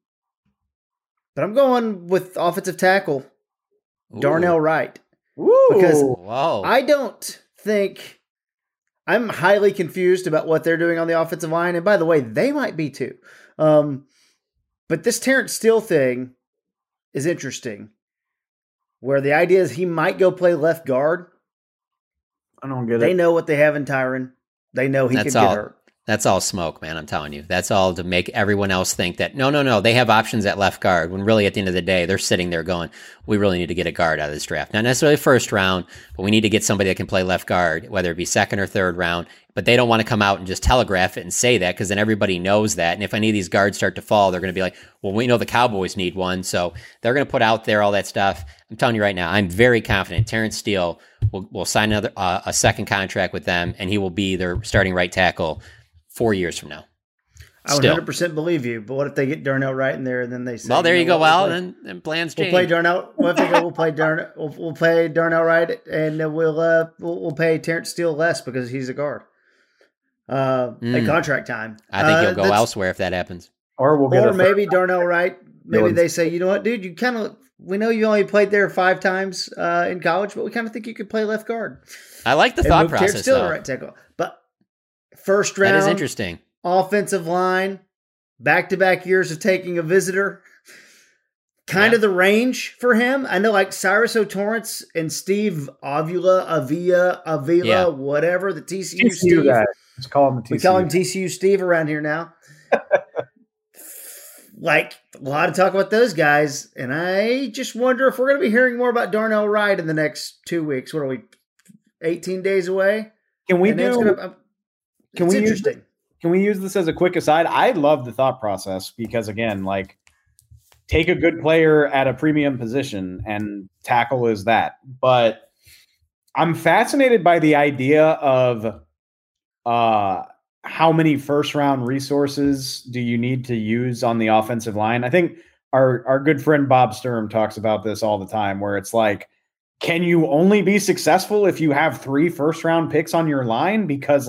but I'm going with offensive tackle Ooh. Darnell Wright. Ooh. Because Whoa. I don't think I'm highly confused about what they're doing on the offensive line. And by the way, they might be too. Um, but this Terrence Steele thing is interesting, where the idea is he might go play left guard. I don't get They it. know what they have in Tyron. They know he That's could all. get hurt. That's all smoke, man. I'm telling you. That's all to make everyone else think that, no, no, no, they have options at left guard, when really at the end of the day, they're sitting there going, we really need to get a guard out of this draft. Not necessarily first round, but we need to get somebody that can play left guard, whether it be second or third round. But they don't want to come out and just telegraph it and say that, because then everybody knows that. And if any of these guards start to fall, they're going to be like, well, we know the Cowboys need one. So they're going to put out there all that stuff. I'm telling you right now, I'm very confident Terrence Steele will, will sign another uh, a second contract with them, and he will be their starting right tackle four years from now. I would Still. one hundred percent believe you, but what if they get Darnell Wright in there and then they say, Well, there you, know go. what, Well, we'll play- then, then plans We'll change. play Darnell. What if they go? We'll play Darnell. We'll, we'll play Darnell Wright, and then we'll uh we'll, we'll pay Terrence Steele less because he's a guard. Uh, Mm. at contract time. I think uh, he'll go that's- elsewhere if that happens. Or we'll get Or a maybe Darnell Wright. Maybe Dylan. they say, you know what, dude, you kind of. We know you only played there five times uh, in college, but we kind of think you could play left guard. I like the And thought move Terrence process, Steele to though. right tackle. But first round, That is interesting. offensive line, back-to-back years of taking a visitor. Kind Yeah. of the range for him. I know, like Cyrus O'Torrance and Steve Avila, Avila, Avila, Yeah. whatever, the T C U T C U Steve. guy. Let's call him the T C U. We call him T C U Steve around here now. Like, a lot of talk about those guys, and I just wonder if we're going to be hearing more about Darnell Wright in the next two weeks. What are we, eighteen days away? Can we And it's do? gonna- uh, Can it's we use, interesting. can we use this as a quick aside? I love the thought process because, again, like, take a good player at a premium position and tackle is that. But I'm fascinated by the idea of uh, how many first round resources do you need to use on the offensive line? I think our, our good friend Bob Sturm talks about this all the time, where it's like, can you only be successful if you have three first round picks on your line? Because, like,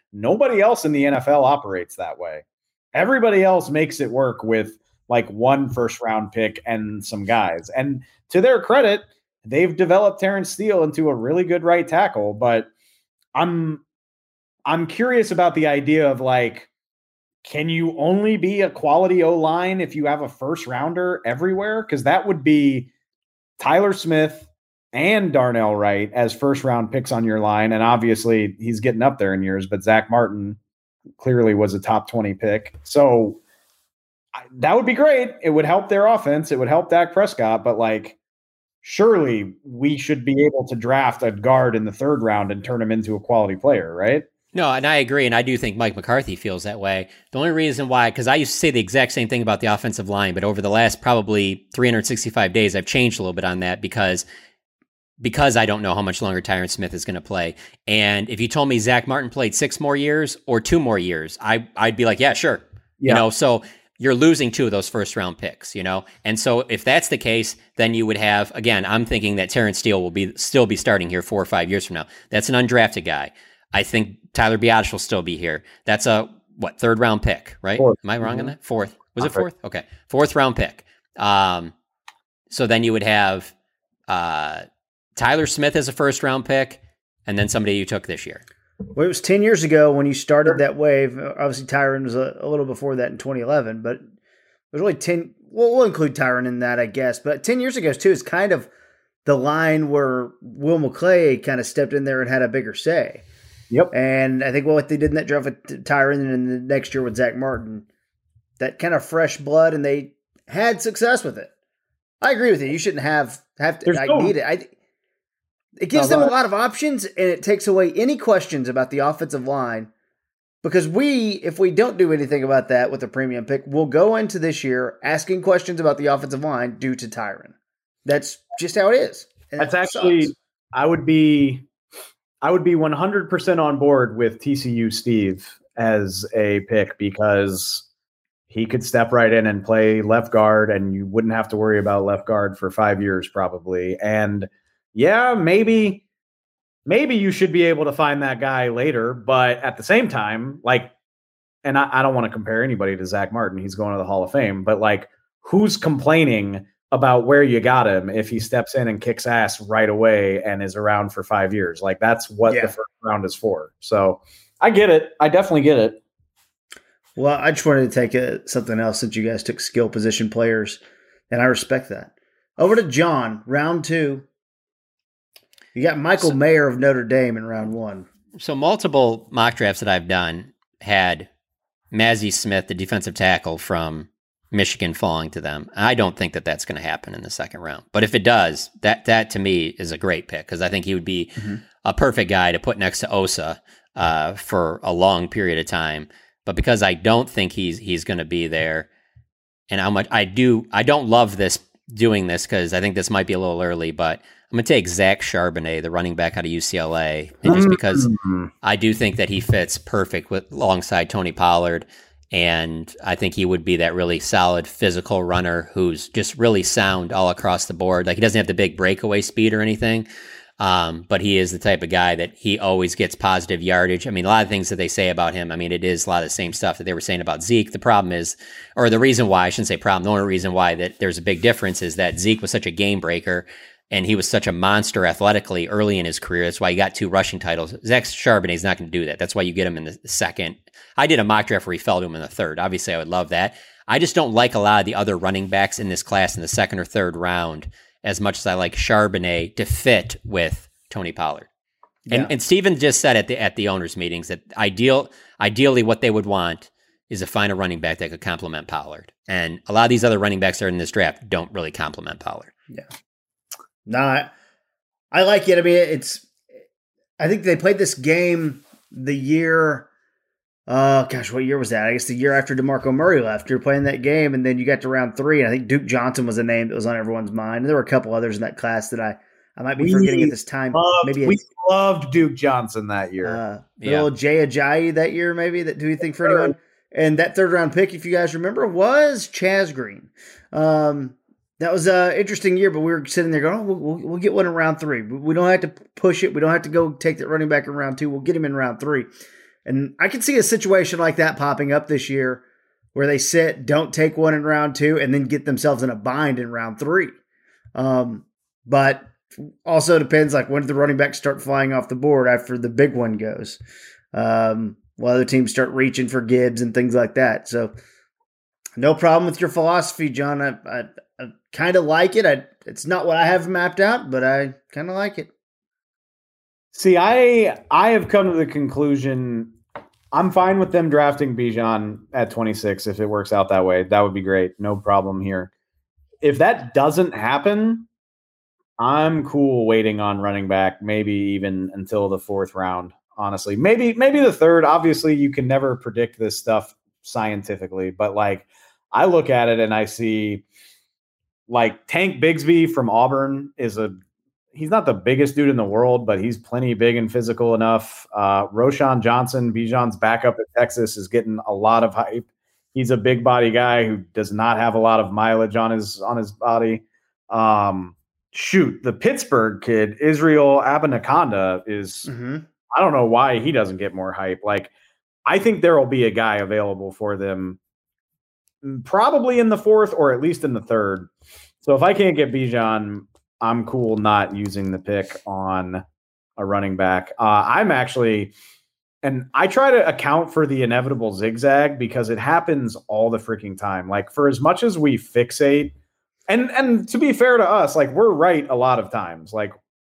Nobody else in the N F L operates that way. Everybody else makes it work with like one first round pick and some guys. And to their credit, they've developed Terrence Steele into a really good right tackle. But I'm I'm curious about the idea of like, can you only be a quality O-line if you have a first rounder everywhere? Because that would be Tyler Smith and Darnell Wright as first round picks on your line. And obviously he's getting up there in years, but Zach Martin clearly was a top twenty pick. So that would be great. It would help their offense. It would help Dak Prescott, but like, surely we should be able to draft a guard in the third round and turn him into a quality player, right? No, and I agree, and I do think Mike McCarthy feels that way. The only reason why, because I used to say the exact same thing about the offensive line, but over the last probably three hundred sixty-five days, I've changed a little bit on that because because I don't know how much longer Tyron Smith is going to play. And if you told me Zach Martin played six more years or two more years, I, I'd be like, yeah, sure. Yeah. You know, so you're losing two of those first round picks, you know? And so if that's the case, then you would have, again, I'm thinking that Terrence Steele will be still be starting here four or five years from now. That's an undrafted guy. I think Tyler Biadasz will still be here. That's a, what, third round pick, right? Fourth. Am I wrong Mm-hmm. on that? Fourth. Was I'm it fourth? Okay. Fourth round pick. Um, so then you would have uh, Tyler Smith as a first round pick, and then somebody you took this year. Well, it was ten years ago when you started that wave. Obviously, Tyron was a, a little before that in twenty eleven, but it was really ten. Well, we'll include Tyron in that, I guess. But ten years ago, too, is kind of the line where Will McClay kind of stepped in there and had a bigger say. Yep. And I think well, what they did in that draft with Tyron and the next year with Zach Martin, that kind of fresh blood, and they had success with it. I agree with you. You shouldn't have have to. There's I no- need it. I. It gives No, them a but- lot of options, and it takes away any questions about the offensive line. Because we, if we don't do anything about that with a premium pick, we'll go into this year asking questions about the offensive line due to Tyron. That's just how it is. And That's it actually, sucks. I would be, I would be one hundred percent on board with T C U Steve as a pick because he could step right in and play left guard, and you wouldn't have to worry about left guard for five years probably. And yeah, maybe, maybe you should be able to find that guy later, but at the same time, like, and I, I don't want to compare anybody to Zach Martin. He's going to the Hall of Fame, but like, who's complaining about where you got him if he steps in and kicks ass right away and is around for five years? Like, that's what Yeah. the first round is for. So I get it. I definitely get it. Well, I just wanted to take a, something else since you guys took skill position players, and I respect that. Over to John, round two. You got Michael So- Mayer of Notre Dame in round one. So multiple mock drafts that I've done had Mazi Smith, the defensive tackle from Michigan, falling to them. I don't think that that's going to happen in the second round. But if it does, that that to me is a great pick because I think he would be Mm-hmm. a perfect guy to put next to Osa uh, for a long period of time. But because I don't think he's he's going to be there, and how much I do, I don't love this doing this because I think this might be a little early, but I'm going to take Zach Charbonnet, the running back out of U C L A, and just because I do think that he fits perfect with alongside Tony Pollard, and I think he would be that really solid physical runner who's just really sound all across the board. Like he doesn't have the big breakaway speed or anything, um, but he is the type of guy that he always gets positive yardage. I mean, a lot of things that they say about him, I mean, it is a lot of the same stuff that they were saying about Zeke. The problem is, or the reason why, I shouldn't say problem, the only reason why that there's a big difference is that Zeke was such a game breaker and he was such a monster athletically early in his career. That's why he got two rushing titles. Zach Charbonnet is not going to do that. That's why you get him in the second. I did a mock draft where he fell to him in the third. Obviously, I would love that. I just don't like a lot of the other running backs in this class in the second or third round as much as I like Charbonnet to fit with Tony Pollard. And, Yeah. and Steven just said at the at the owners' meetings that ideal, ideally what they would want is to find a running back that could complement Pollard. And a lot of these other running backs that are in this draft don't really complement Pollard. Yeah. No, I, I like it. I mean, it's, I think they played this game the year, uh, gosh, what year was that? I guess the year after DeMarco Murray left. You're playing that game, and then you got to round three, and I think Duke Johnson was a name that was on everyone's mind. And there were a couple others in that class that I, I might be We forgetting at this time. Loved, maybe we it's, loved Duke Johnson that year. uh, Yeah. little Jay Ajayi that year, maybe. That do you think for anyone? And that third round pick, if you guys remember, was Chaz Green. Um, that was an interesting year, but we were sitting there going, "Oh, we'll, we'll, we'll get one in round three. We don't have to push it. We don't have to go take that running back in round two. We'll get him in round three." And I can see a situation like that popping up this year where they sit, don't take one in round two, and then get themselves in a bind in round three. Um, but also depends, like, when do the running backs start flying off the board after the big one goes? Um, while other teams start reaching for Gibbs and things like that. So no problem with your philosophy, John. I, I, I kind of like it. I, it's not what I have mapped out, but I kind of like it. See, I I have come to the conclusion I'm fine with them drafting Bijan at twenty-six if it works out that way. That would be great. No problem here. If that doesn't happen, I'm cool waiting on running back, maybe even until the fourth round, honestly. Maybe maybe the third. Obviously, you can never predict this stuff scientifically, but like I look at it and I see like Tank Bigsby from Auburn is a he's not the biggest dude in the world, but he's plenty big and physical enough. Uh, Roschon Johnson, Bijan's backup at Texas, is getting a lot of hype. He's a big body guy who does not have a lot of mileage on his on his body. Um, shoot, the Pittsburgh kid, Israel Abanaconda, is mm-hmm. I don't know why he doesn't get more hype. Like, I think there will be a guy available for them probably in the fourth or at least in the third. So if I can't get Bijan, I'm cool not using the pick on a running back. Uh, I'm actually, and I try to account for the inevitable zigzag because it happens all the freaking time. Like, for as much as we fixate, and and to be fair to us, like, we're right a lot of times. Like,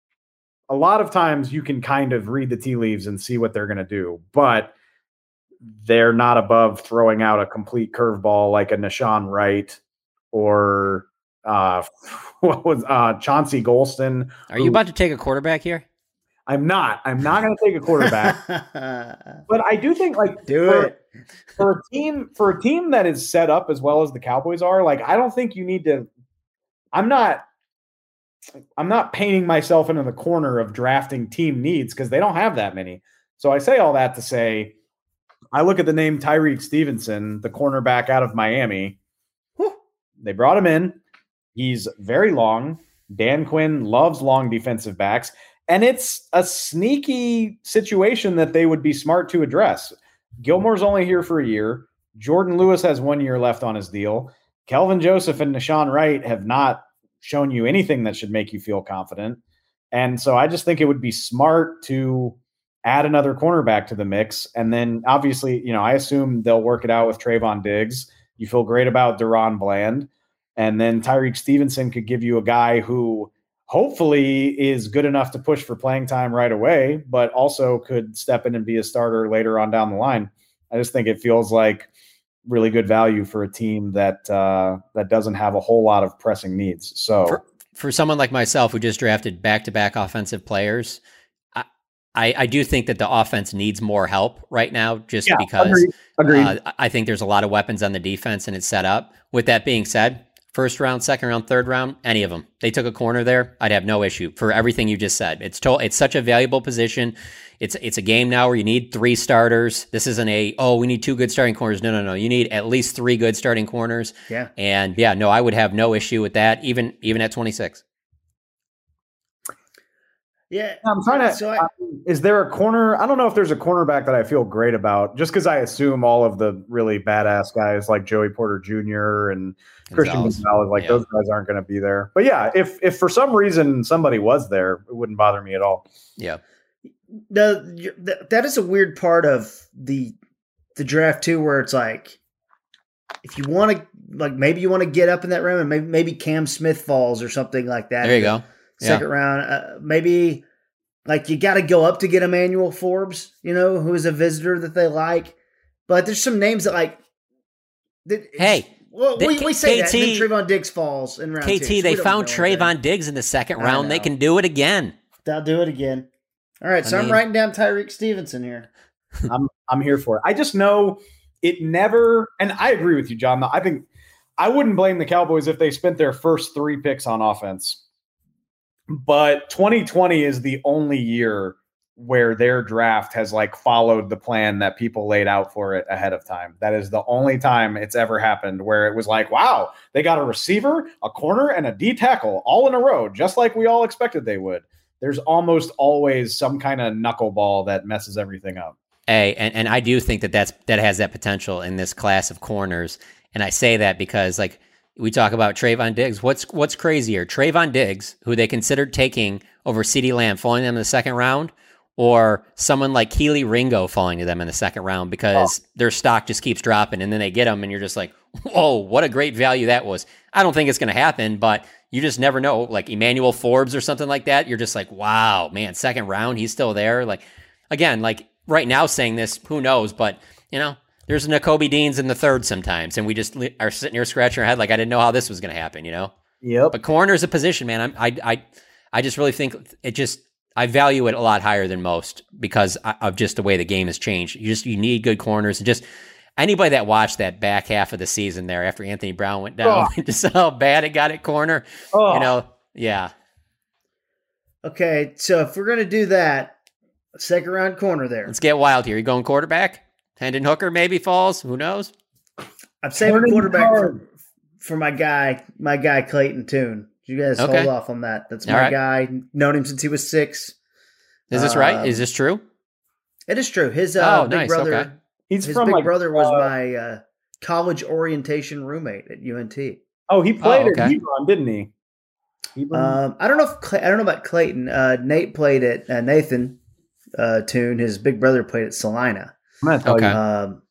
a lot of times you can kind of read the tea leaves and see what they're going to do, but they're not above throwing out a complete curveball like a Nashawn Wright or uh, what was uh, Chauncey Golston. Are who, you about to take a quarterback here? I'm not. I'm not going to take a quarterback. But I do think, like, do for, it for a team for a team that is set up as well as the Cowboys are. Like, I don't think you need to. I'm not. I'm not painting myself into the corner of drafting team needs because they don't have that many. So I say all that to say, I look at the name Tyreek Stevenson, the cornerback out of Miami. Whew, they brought him in. He's very long. Dan Quinn loves long defensive backs. And it's a sneaky situation that they would be smart to address. Gilmore's only here for a year. Jordan Lewis has one year left on his deal. Kelvin Joseph and Nashawn Wright have not shown you anything that should make you feel confident. And so I just think it would be smart to add another cornerback to the mix. And then obviously, you know, I assume they'll work it out with Trayvon Diggs. You feel great about Deron Bland. And then Tyreek Stevenson could give you a guy who hopefully is good enough to push for playing time right away, but also could step in and be a starter later on down the line. I just think it feels like really good value for a team that uh, that doesn't have a whole lot of pressing needs. So for, for someone like myself who just drafted back-to-back offensive players, I, I, I do think that the offense needs more help right now just yeah, because agreed, agreed. Uh, I think there's a lot of weapons on the defense and it's set up. With that being said, first round, second round, third round, any of them. They took a corner there. I'd have no issue for everything you just said. It's to, it's such a valuable position. It's it's a game now where you need three starters. This isn't a, oh, we need two good starting corners. No, no, no. You need at least three good starting corners. Yeah. And yeah, no, I would have no issue with that, even even at twenty-six. Yeah. I'm trying to, so I, uh, is there a corner? I don't know if there's a cornerback that I feel great about just because I assume all of the really badass guys like Joey Porter Junior and Christian Gonzalez, like yeah. those guys aren't going to be there. But yeah, if if for some reason somebody was there, it wouldn't bother me at all. Yeah. The, that is a weird part of the the draft too, where it's like, if you want to, like, maybe you want to get up in that round, and maybe maybe Cam Smith falls or something like that. There you go. Second yeah. round, uh, maybe like you got to go up to get Emmanuel Forbes, you know, who is a visitor that they like. But there's some names that like. That hey. Well, the, we, we say K T, that. And then Trayvon Diggs falls in round K T, two. K T, so they found Trayvon Diggs in the second round. They can do it again. They'll do it again. All right, so I mean, I'm writing down Tyreek Stevenson here. I'm I'm here for it. I just know it never, and I agree with you, John. I think I wouldn't blame the Cowboys if they spent their first three picks on offense. But twenty twenty is the only year where their draft has like followed the plan that people laid out for it ahead of time. That is the only time it's ever happened where it was like, wow, they got a receiver, a corner, and a D tackle all in a row, just like we all expected they would. There's almost always some kind of knuckleball that messes everything up. Hey, and, and I do think that that's, that has that potential in this class of corners. And I say that because, like, we talk about Trayvon Diggs. What's what's crazier? Trayvon Diggs, who they considered taking over CeeDee Lamb, falling to them in the second round, or someone like Keely Ringo falling to them in the second round because oh. their stock just keeps dropping, and then they get them, and you're just like, whoa, what a great value that was. I don't think it's going to happen, but you just never know. Like Emmanuel Forbes or something like that, you're just like, wow, man, second round, he's still there. Like, again, like right now saying this, who knows? But, you know, there's Nakobe Deans in the third sometimes, and we just are sitting here scratching our head like, I didn't know how this was going to happen, you know? Yep. But corner is a position, man. I'm, I, I, I just really think it just, I value it a lot higher than most because of just the way the game has changed. You just, you need good corners. And just anybody that watched that back half of the season there after Anthony Brown went down, oh. just how bad it got at corner, oh. you know? Yeah. Okay. So if we're going to do that, second round corner there. Let's get wild here. You going quarterback? Hendon Hooker maybe falls. Who knows? I'm saving quarterback for, for my guy, my guy Clayton Tune. You guys okay. hold off on that. That's my right. guy. Known him since he was six. Is this um, right? Is this true? It is true. His uh, oh, big nice. brother. Okay. He's his from big like, brother was uh, my uh, college orientation roommate at U N T. Oh, he played oh, okay. at Hebron, didn't he? Um, I don't know if Clay, I don't know about Clayton. Uh, Nate played at uh, Nathan uh, Tune. His big brother played at Salina. Okay. Um,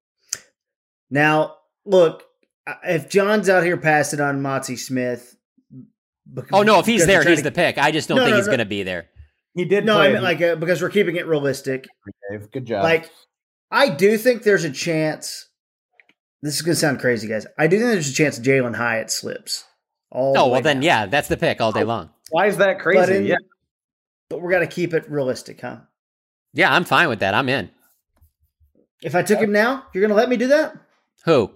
now, look, if John's out here passing on Motzie Smith. Because, oh, no, if he's there, he's to, the pick. I just don't no, think no, he's no. going to be there. He did. No, I mean, like, uh, because we're keeping it realistic. Dave, good job. Like, I do think there's a chance. This is going to sound crazy, guys. I do think there's a chance Jalen Hyatt slips. All oh, the well, then, down. yeah, that's the pick all day long. Why is that crazy? But in, yeah. But we're got to keep it realistic, huh? Yeah, I'm fine with that. I'm in. If I took him now, you're going to let me do that? Who?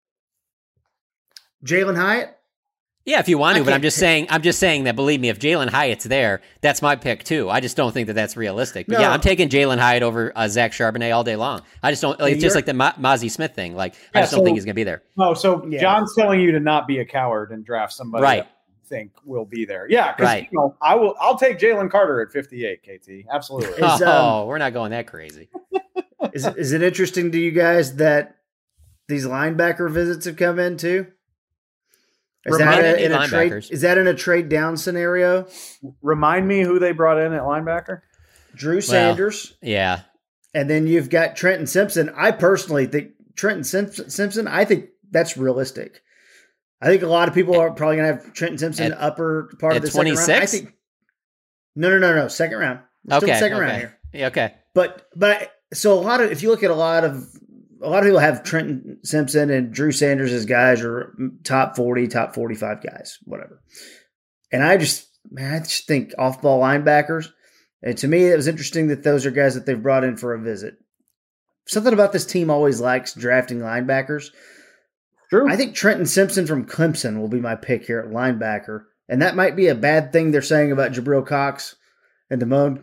Jalen Hyatt? Yeah, if you want to, but I'm just saying, I'm just saying that, believe me, if Jalen Hyatt's there, that's my pick too. I just don't think that that's realistic. But no. yeah, I'm taking Jalen Hyatt over uh, Zach Charbonnet all day long. I just don't, like, it's just like the Ma- Mozzie Smith thing. Like, yeah, I just so, don't think he's going to be there. No, so yeah. John's telling you to not be a coward and draft somebody right. that you think will be there. Yeah, because right. you know, I will, I'll take Jalen Carter at fifty-eight, K T. Absolutely. Is, um, oh, we're not going that crazy. is, is it interesting to you guys that these linebacker visits have come in too? Is that, a, in a trade, is that in a trade down scenario? Remind me who they brought in at linebacker? Drew Sanders. Well, yeah. And then you've got Trenton Simpson. I personally think Trenton Simpson, I think that's realistic. I think a lot of people are probably going to have Trenton Simpson at, upper part of the twenty-six? second round. I think No, no, no, no, second round. We're okay. Still second okay. round here. Yeah, okay. But but so a lot of if you look at a lot of A lot of people have Trenton Simpson and Drew Sanders as guys or top forty, top forty-five guys, whatever. And I just, man, I just think off-ball linebackers. And to me, it was interesting that those are guys that they've brought in for a visit. Something about this team always likes drafting linebackers. True. I think Trenton Simpson from Clemson will be my pick here at linebacker. And that might be a bad thing they're saying about Jabril Cox and Damone.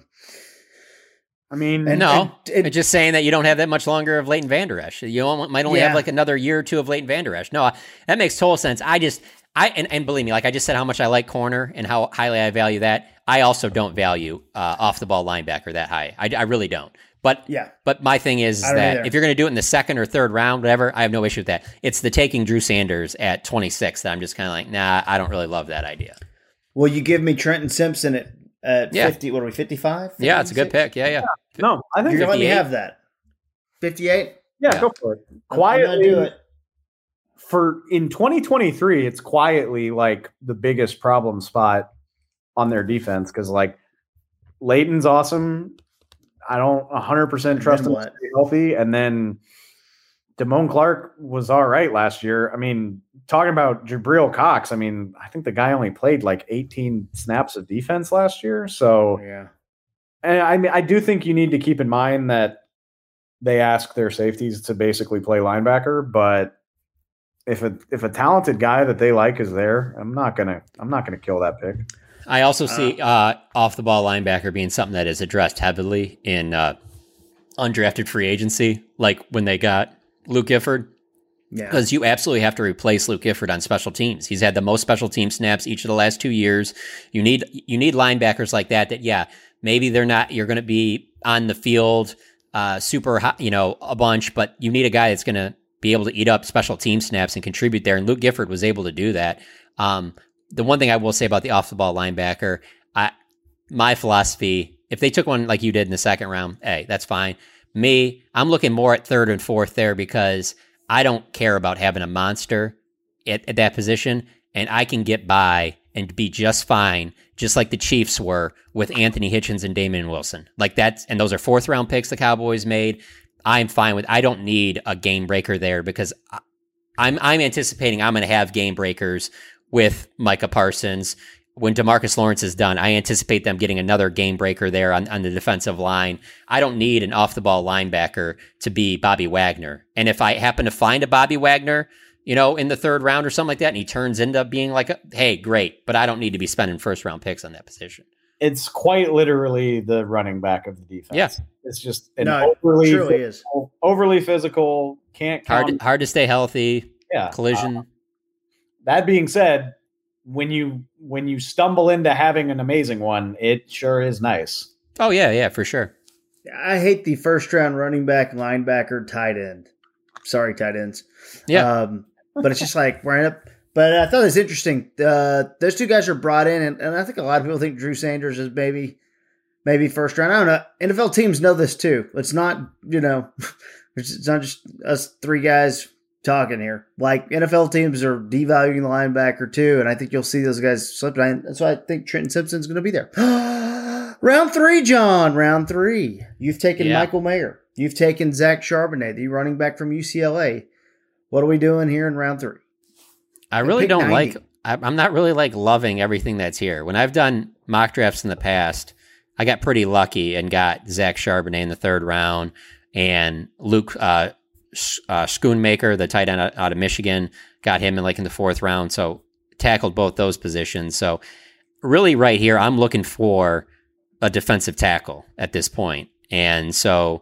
I mean, and, no, and, and, just saying that you don't have that much longer of Leighton Vander Esch. You might only yeah. have like another year or two of Leighton Vander Esch. No, that makes total sense. I just, I and, and believe me, like I just said how much I like corner and how highly I value that. I also don't value uh, off the ball linebacker that high. I, I really don't. But yeah, but my thing is that either. if you're going to do it in the second or third round, whatever, I have no issue with that. It's the taking Drew Sanders at twenty-six that I'm just kind of like, nah, I don't really love that idea. Well, you give me Trenton Simpson at At yeah. fifty, what are we, fifty-five? Yeah, it's a good pick. Yeah, yeah. yeah. No, I think you're going to let me have that. fifty-eight? Yeah, yeah, go for it. Quietly, do it. For in twenty twenty-three, it's quietly like the biggest problem spot on their defense because like Leighton's awesome. I don't one hundred percent trust him to stay healthy. And then Damone Clark was all right last year. I mean, talking about Jabril Cox, I mean, I think the guy only played like eighteen snaps of defense last year. So, yeah. And I mean, I do think you need to keep in mind that they ask their safeties to basically play linebacker. But if a if a talented guy that they like is there, I'm not gonna I'm not gonna kill that pick. I also see uh, off the ball linebacker being something that is addressed heavily in uh, undrafted free agency, like when they got Luke Gifford. Yeah. Because you absolutely have to replace Luke Gifford on special teams. He's had the most special team snaps each of the last two years. You need you need linebackers like that. That yeah, maybe they're not. You're going to be on the field uh, super, hot, you know, a bunch, but you need a guy that's going to be able to eat up special team snaps and contribute there. And Luke Gifford was able to do that. Um, the one thing I will say about the off the ball linebacker, I, my philosophy, if they took one like you did in the second round, hey, that's fine. Me, I'm looking more at third and fourth there because I don't care about having a monster at, at that position, and I can get by and be just fine, just like the Chiefs were with Anthony Hitchens and Damon Wilson. Like that's, and those are fourth round picks the Cowboys made. I'm fine with, I don't need a game breaker there because I'm, I'm anticipating I'm going to have game breakers with Micah Parsons. When DeMarcus Lawrence is done, I anticipate them getting another game breaker there on, on the defensive line. I don't need an off-the-ball linebacker to be Bobby Wagner. And if I happen to find a Bobby Wagner, you know, in the third round or something like that, and he turns into being like, a, hey, great, but I don't need to be spending first-round picks on that position. It's quite literally the running back of the defense. Yeah. It's just an No, overly, it truly physical, overly physical, can't count. Hard, hard to stay healthy, Yeah. collision. Uh, that being said, when you when you stumble into having an amazing one, it sure is nice. Oh, yeah, yeah, for sure. I hate the first round running back, linebacker, tight end. Sorry, tight ends. Yeah. Um, but it's just like right up. But I thought it was interesting. Uh, those two guys are brought in, and, and I think a lot of people think Drew Sanders is maybe maybe first round. I don't know. N F L teams know this too. It's not, you know, it's not just us three guys talking here. Like N F L teams are devaluing the linebacker too, and I think you'll see those guys slip. That's why I think Trenton Simpson's going to be there. Round three, John. Round three. You've taken Yeah. Michael Mayer. You've taken Zach Charbonnet, the running back from U C L A. What are we doing here in round three? I really pick don't ninety. like, I- I'm not really like loving everything that's here. When I've done mock drafts in the past, I got pretty lucky and got Zach Charbonnet in the third round and Luke uh, uh, Schoonmaker, the tight end out, out of Michigan, got him in like in the fourth round. So tackled both those positions. So really right here, I'm looking for a defensive tackle at this point. And so,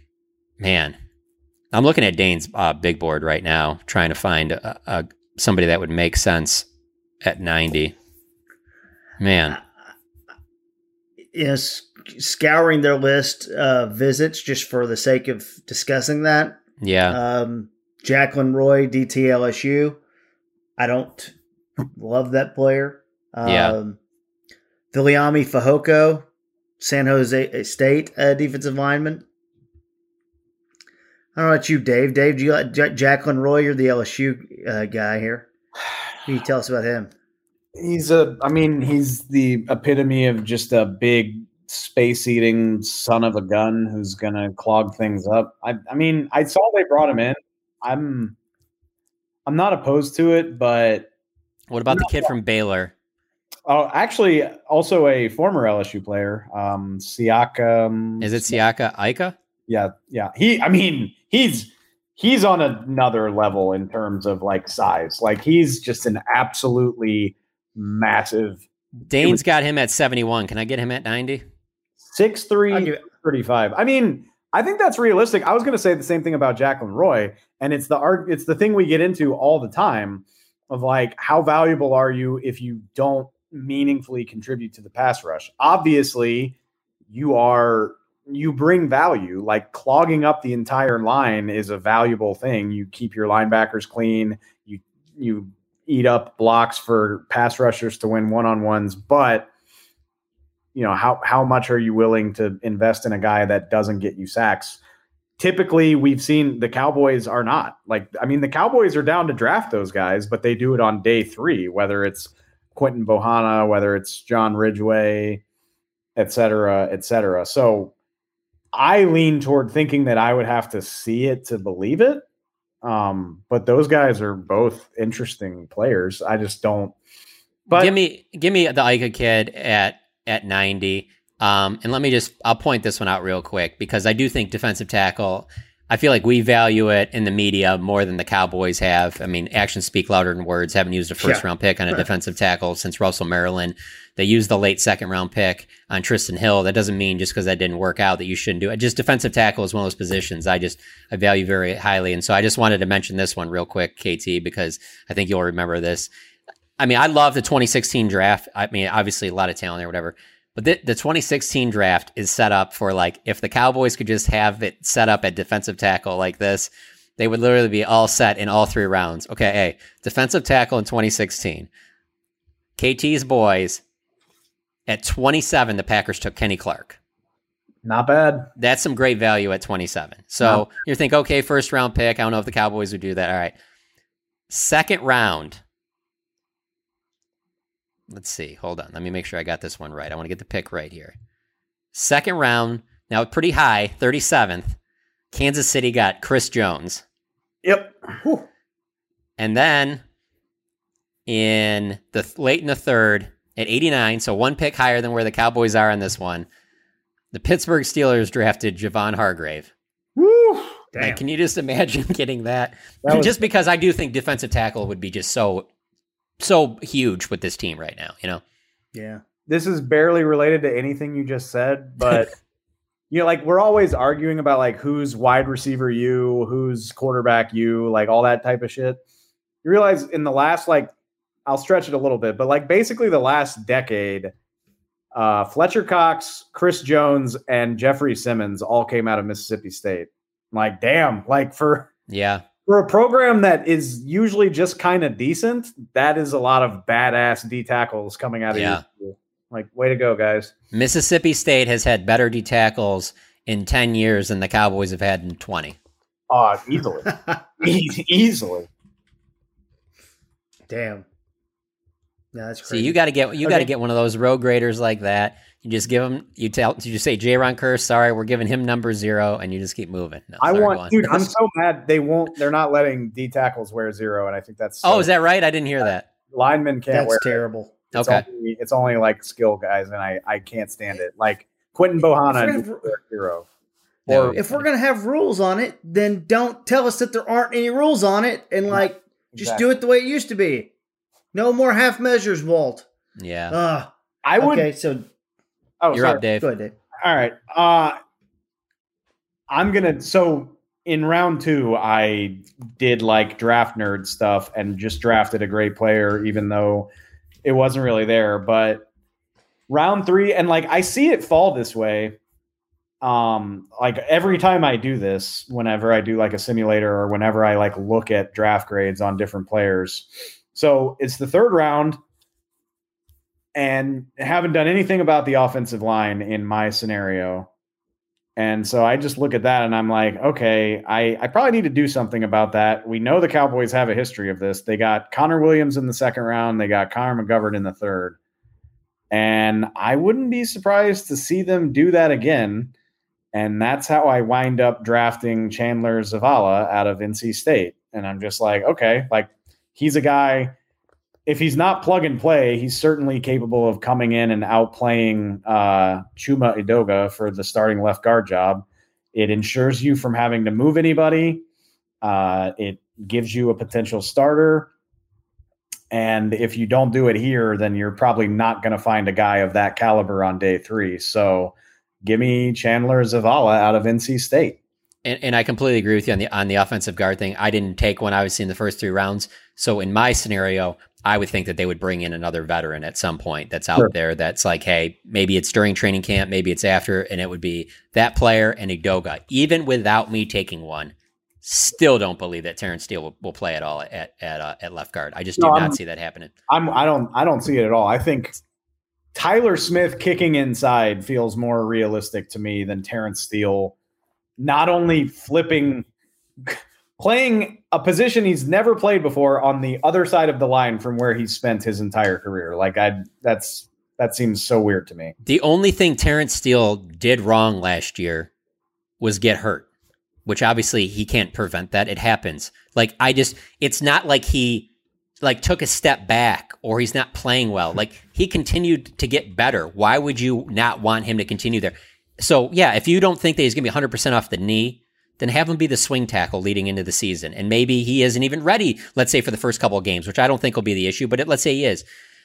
man, I'm looking at Dane's uh, big board right now, trying to find a, a somebody that would make sense at ninety. Man. Yes, scouring their list of visits just for the sake of discussing that. Yeah. Um, Jacqueline Roy, D T L S U. I don't love that player. Um, Yeah. Viliami Fehoko, San Jose State uh, defensive lineman. I don't know about you, Dave. Dave, do you like J- Jacqueline Roy? You're the L S U uh, guy here. What can you tell us about him? He's a, I mean, he's the epitome of just a big space-eating son of a gun who's going to clog things up. I, I mean, I saw they brought him in. I'm, I'm not opposed to it, but what about the kid from Baylor? Oh, actually, also a former L S U player, um, Siaka. Is it Siaka Ika? Yeah, yeah. He, I mean, he's he's on another level in terms of like size. Like he's just an absolutely massive. Dane's got him at seventy-one. Can I get him at ninety? six three, thirty-five. I mean, I think that's realistic. I was going to say the same thing about Jacqueline Roy, and it's the art. It's the thing we get into all the time of like, how valuable are you if you don't meaningfully contribute to the pass rush? Obviously, you are. You bring value. Like clogging up the entire line is a valuable thing. You keep your linebackers clean. You you eat up blocks for pass rushers to win one-on-ones. But you know, how how much are you willing to invest in a guy that doesn't get you sacks? Typically, we've seen the Cowboys are not. Like, I mean, the Cowboys are down to draft those guys, but they do it on day three, whether it's Quentin Bohanna, whether it's John Ridgeway, et cetera, et cetera. So I lean toward thinking that I would have to see it to believe it. Um, but those guys are both interesting players. I just don't. But give me give me the Ika kid at at ninety. Um, and let me just I'll point this one out real quick because I do think defensive tackle. I feel like we value it in the media more than the Cowboys have. I mean, actions speak louder than words. Haven't used a first Yeah. round pick on a defensive tackle since Russell Maryland. They used the late second round pick on Tristan Hill. That doesn't mean just because that didn't work out that you shouldn't do it. Just defensive tackle is one of those positions I just I value very highly. And so I just wanted to mention this one real quick, K T, because I think you'll remember this. I mean, I love the twenty sixteen draft. I mean, obviously a lot of talent there, whatever. But the, the twenty sixteen draft is set up for like, if the Cowboys could just have it set up at defensive tackle like this, they would literally be all set in all three rounds. Okay, hey, defensive tackle in twenty sixteen. K T's boys, at twenty-seven, the Packers took Kenny Clark. Not bad. That's some great value at twenty-seven. So no. You think, okay, first round pick. I don't know if the Cowboys would do that. All right. Second round. Let's see. Hold on. Let me make sure I got this one right. I want to get the pick right here. Second round. Now pretty high, thirty-seventh. Kansas City got Chris Jones. Yep. Whew. And then in the late in the third at eighty-nine, so one pick higher than where the Cowboys are on this one, the Pittsburgh Steelers drafted Javon Hargrave. Woo! Like, can you just imagine getting that? that was- just because I do think defensive tackle would be just so so huge with this team right now, you know? Yeah. This is barely related to anything you just said, but you know, like we're always arguing about like who's wide receiver you, who's quarterback you, like all that type of shit. You realize in the last, like, I'll stretch it a little bit, but like basically the last decade, uh, Fletcher Cox, Chris Jones, and Jeffrey Simmons all came out of Mississippi State. Like, damn, like for yeah. For a program that is usually just kind of decent, that is a lot of badass D tackles coming out of yeah. you. Like, way to go, guys. Mississippi State has had better D tackles in ten years than the Cowboys have had in twenty. Oh, easily. e- easily. Damn. Yeah, that's crazy. See, you got to get you Okay. got to get one of those road graders like that. You just give him. You tell. You just say, J-Ron Kerr, sorry, we're giving him number zero, and you just keep moving. No, I sorry, want, dude. I'm so mad they won't. They're not letting D tackles wear zero, and I think that's. So, oh, is that right? I didn't hear that. Linemen can't That's wear. terrible. It. It's Okay. Only, it's only like skill guys, and I I can't stand it. Like Quentin Bohanna, If we're gonna- zero. No. Or If we're gonna have rules on it, then don't tell us that there aren't any rules on it, and like just Exactly. do it the way it used to be. No more half measures, Walt. Yeah. Uh, I would. okay, so Oh, You're sorry. up, Dave. go ahead, Dave. All right. Uh, I'm going to. So in round two, I did like draft nerd stuff and just drafted a great player, even though it wasn't really there. But round three, and like I see it fall this way. Um, like every time I do this, whenever I do like a simulator or whenever I like look at draft grades on different players. So it's the third round. And haven't done anything about the offensive line in my scenario. And so I just look at that and I'm like, okay, I, I probably need to do something about that. We know the Cowboys have a history of this. They got Connor Williams in the second round. They got Connor McGovern in the third. And I wouldn't be surprised to see them do that again. And that's how I wind up drafting Chandler Zavala out of N C State. And I'm just like, okay, like he's a guy. If he's not plug and play, he's certainly capable of coming in and outplaying uh, Chuma Edoga for the starting left guard job. It ensures you from having to move anybody. Uh, it gives you a potential starter. And if you don't do it here, then you're probably not going to find a guy of that caliber on day three. So give me Chandler Zavala out of N C State. And, and I completely agree with you on the on the offensive guard thing. I didn't take one I was seeing the first three rounds. So in my scenario, I would think that they would bring in another veteran at some point that's out Sure. there. That's like, hey, maybe it's during training camp, maybe it's after, and it would be that player and Edoga. Even without me taking one, still don't believe that Terrence Steele will, will play at all at at uh, at left guard. I just do No, not I'm- see that happening. I'm I don't I don't see it at all. I think Tyler Smith kicking inside feels more realistic to me than Terrence Steele not only flipping playing a position he's never played before on the other side of the line from where he's spent his entire career. Like I that's that seems so weird to me. The only thing Terrence Steele did wrong last year was get hurt, which obviously he can't prevent that. It happens. Like I just, it's not like he like took a step back or he's not playing well. Like he continued to get better. Why would you not want him to continue there? So yeah, if you don't think that he's going to be one hundred percent off the knee, then have him be the swing tackle leading into the season. And maybe he isn't even ready, let's say for the first couple of games, which I don't think will be the issue, but it, let's say he is.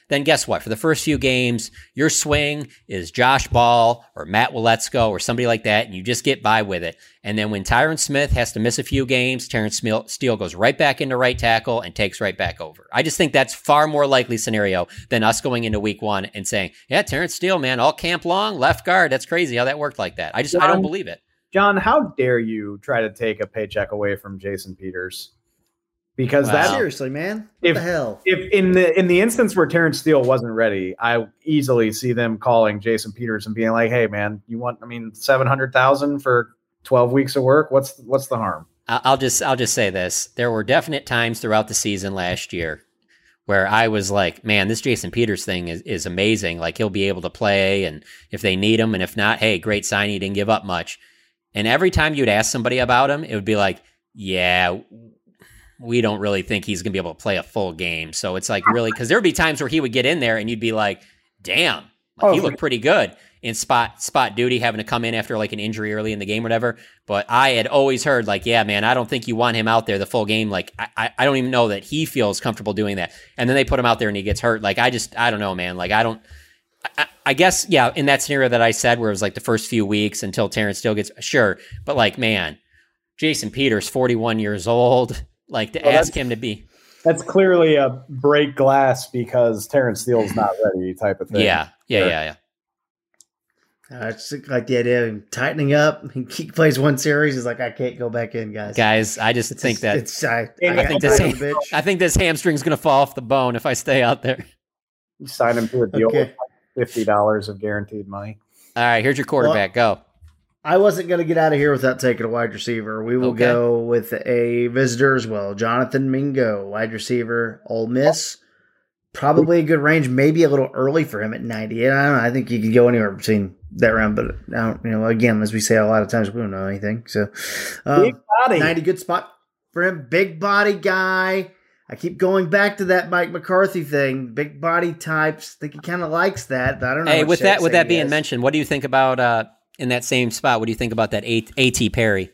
then guess what? For the first few games, your swing is Josh Ball or Matt Waletzko or somebody like that, and you just get by with it. And then when Tyron Smith has to miss a few games, Terrence Steele goes right back into right tackle and takes right back over. I just think that's far more likely scenario than us going into week one and saying, yeah, Terrence Steele, man, all camp long, left guard. That's crazy how that worked like that. I just, John, I don't believe it. John, how dare you try to take a paycheck away from Jason Peters? Because Wow. that Seriously, man. What if, the hell? If in the in the instance where Terrence Steele wasn't ready, I easily see them calling Jason Peters and being like, "Hey, man, you want? I mean, seven hundred thousand for twelve weeks of work? What's what's the harm?" I'll just, I'll just say this: there were definite times throughout the season last year where I was like, "Man, this Jason Peters thing is is amazing. Like he'll be able to play, and if they need him, and if not, hey, great signing. He didn't give up much." And every time you'd ask somebody about him, it would be like, "Yeah, we don't really think he's going to be able to play a full game." So it's like really, because there would be times where he would get in there and you'd be like, damn, like, Oh, he looked pretty good in spot spot duty, having to come in after like an injury early in the game or whatever. But I had always heard like, yeah, man, I don't think you want him out there the full game. Like, I, I don't even know that he feels comfortable doing that. And then they put him out there and he gets hurt. Like, I just, I don't know, man. Like, I don't, I, I guess, yeah, in that scenario that I said where it was like the first few weeks until Terrence Steele gets, sure. But like, man, Jason Peters, forty-one years old. Like to well, ask him to be. That's clearly a break glass because Terrence Steele's not ready type of thing. Yeah, yeah, Sure. yeah, yeah. Uh, it's like the idea of him tightening up. He plays one series. He's like, I can't go back in, guys. Guys, I just It's think just- that it's, I, I, I think got this that ham, bitch. I think this hamstring's gonna fall off the bone if I stay out there. You sign him to a deal Okay. with like fifty dollars of guaranteed money. All right, here's your quarterback. Go. I wasn't going to get out of here without taking a wide receiver. We will Okay. go with a visitor as well. Jonathan Mingo, wide receiver, Ole Miss. Probably a good range, maybe a little early for him at ninety-eight. I don't know. I think you could go anywhere between that round, but I don't, you know, again, as we say a lot of times, we don't know anything. So, uh, Big body. ninety, good spot for him. Big body guy. I keep going back to that Mike McCarthy thing. Big body types. I think he kind of likes that, but I don't know. Hey, what with Shaq's that with that saying he being has. mentioned, what do you think about uh in that same spot? What do you think about that A T Perry?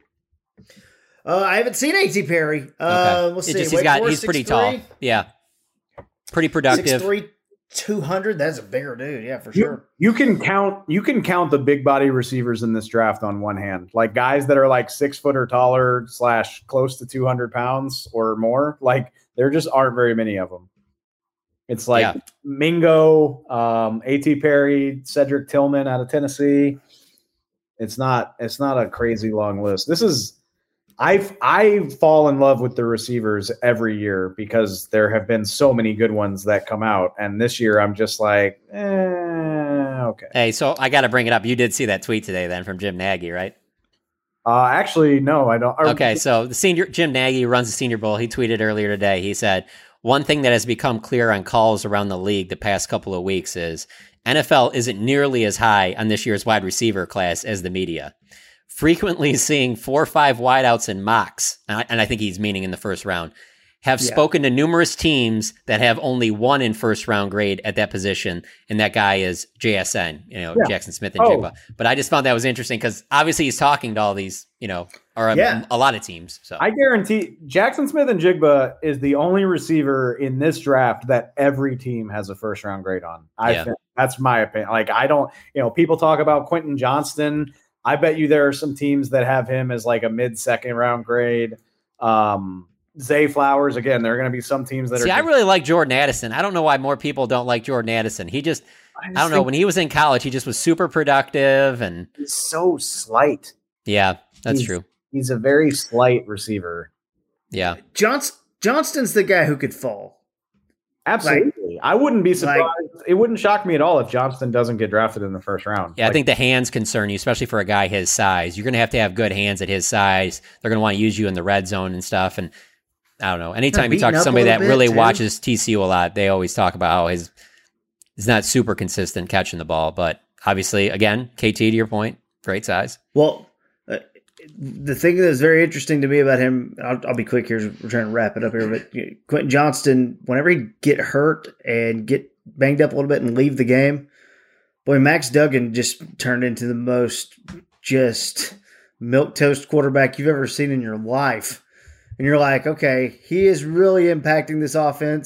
Uh, I haven't seen A T Perry. Uh, Okay. Let's It see. just- he's Wake got Forest, he's pretty six tall. three? Yeah, pretty productive. six three, two hundred. That's a bigger dude. Yeah, for You, sure. you can count you can count the big body receivers in this draft on one hand. Like guys that are like six foot or taller slash close to two hundred pounds or more. Like there just aren't very many of them. It's like Yeah. Mingo, um, A T Perry, Cedric Tillman out of Tennessee. It's not it's not a crazy long list. This is I I fall in love with the receivers every year because there have been so many good ones that come out, and this year I'm just like, eh, okay. Hey, so I got to bring it up. You did see that tweet today, then, from Jim Nagy, right? Uh, actually, no, I don't. or- Okay, so the senior Jim Nagy runs the Senior Bowl. He tweeted earlier today. He said one thing that has become clear on calls around the league the past couple of weeks is N F L isn't nearly as high on this year's wide receiver class as the media. Frequently seeing four or five wideouts in mocks, and I, and I think he's meaning in the first round, have Yeah. spoken to numerous teams that have only one in first round grade at that position, and that guy is J S N, you know, Yeah. Jackson Smith and Oh. Jigba. But I just found that was interesting because obviously he's talking to all these, you know, or a, Yeah. a lot of teams. So I guarantee Jackson Smith and Jigba is the only receiver in this draft that every team has a first round grade on. I Yeah. think that's my opinion. Like I don't, you know, people talk about Quentin Johnston. I bet you there are some teams that have him as like a mid second round grade. Um, Zay Flowers, again, there are going to be some teams that See, are. I really like Jordan Addison. I don't know why more people don't like Jordan Addison. He just, I, just don't know. think When he was in college, he just was super productive, and he's so slight. yeah, that's He's- true. He's a very slight receiver. Yeah, Johnst- Johnston's the guy who could fall. Absolutely. I wouldn't be like- surprised. it wouldn't shock me at all if Johnston doesn't get drafted in the first round. yeah. I Like, think the hands concern you, especially for a guy his size. You're going to have to have good hands at his size. They're going to want to use you in the red zone and stuff. And I don't know. Anytime you talk beaten to up a somebody little that bit, really too. watches T C U a lot, they always talk about how his he's not super consistent catching the ball. But obviously, again, K T, to your point, great size. Well, uh, the thing that's very interesting to me about him, I'll, I'll be quick here. We're trying to wrap it up here, but Quentin Johnston, whenever he get hurt and get banged up a little bit and leave the game, boy, Max Duggan just turned into the most just milquetoast quarterback you've ever seen in your life. And you're like, okay, he is really impacting this offense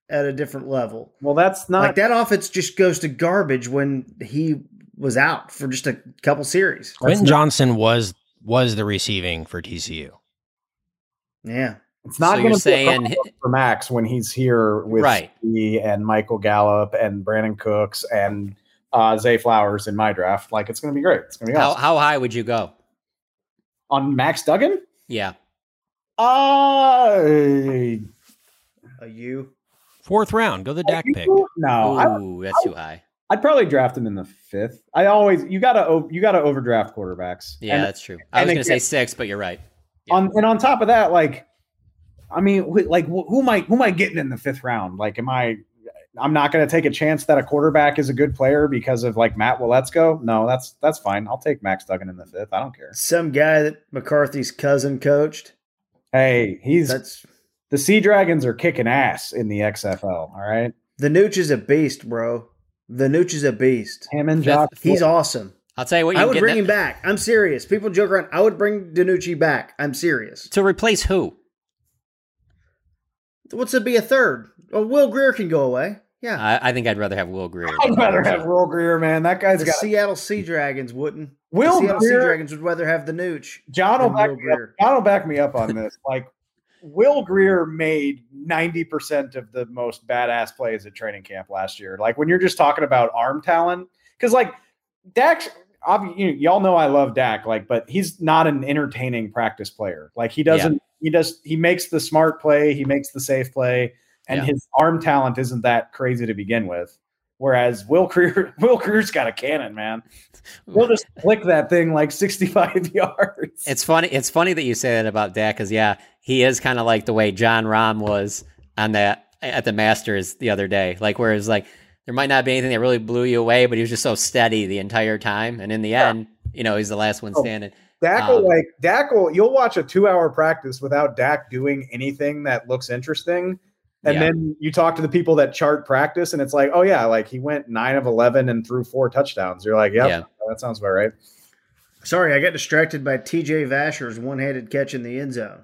at a different level. Well, that's not like that offense just goes to garbage when he was out for just a couple series. Quentin not, Johnson was was the receiving for T C U. Yeah. It's not so going to be saying for Max when he's here with right. me and Michael Gallup and Brandon Cooks and uh, Zay Flowers in my draft. Like, it's going to be great. It's going to be how, awesome. How high would you go? On Max Duggan? Yeah. Uh, a U. Fourth round. Go the Dak pick. No. Ooh, that's too high. I'd probably draft him in the fifth. I always you gotta you gotta overdraft quarterbacks. Yeah, and, that's true. I was gonna say six, but you're right. Yeah. On and on top of that, like, I mean, like, who am I who am I getting in the fifth round? Like, am I? I'm not gonna take a chance that a quarterback is a good player because of like Matt Waletzko. No, that's that's fine. I'll take Max Duggan in the fifth. I don't care. Some guy that McCarthy's cousin coached. Hey, he's that's the Sea Dragons are kicking ass in the X F L. All right, the Nooch is a beast, bro. The Nooch is a beast. Him and Jock. He's awesome. I'll tell you what. You I would bring that. him back. I'm serious. People joke around. I would bring DiNucci back. I'm serious. To replace who? What's to be a third? Well, Will Grier can go away. Yeah. I, I think I'd rather have Will Grier. I'd rather have Will Grier, man. That guy's the got Seattle Sea Dragons wouldn't. Will the Seattle Grier, Sea Dragons would rather have the Nooch. John will back Will me up. John will back me up on this. Like, Will Grier made ninety percent of the most badass plays at training camp last year. Like, when you're just talking about arm talent, because like Dak, you know, y'all know I love Dak, like, but he's not an entertaining practice player. Like, he doesn't, yeah. he does, he makes the smart play, he makes the safe play, and yeah. his arm talent isn't that crazy to begin with. Whereas Will Grier, Will Grier's got a cannon, man. We'll just flick that thing like sixty-five yards. It's funny. It's funny that you say that about Dak, because yeah, he is kind of like the way John Rahm was on that at the Masters the other day. Like, where it's like there might not be anything that really blew you away, but he was just so steady the entire time, and in the yeah. end, you know, he's the last one standing. Oh, Dak um, will like Dak will. You'll watch a two-hour practice without Dak doing anything that looks interesting. And yeah. then you talk to the people that chart practice, and it's like, oh, yeah, like he went nine of eleven and threw four touchdowns. You're like, yep, yeah, that sounds about right. Sorry, I got distracted by T J Vasher's one-handed catch in the end zone.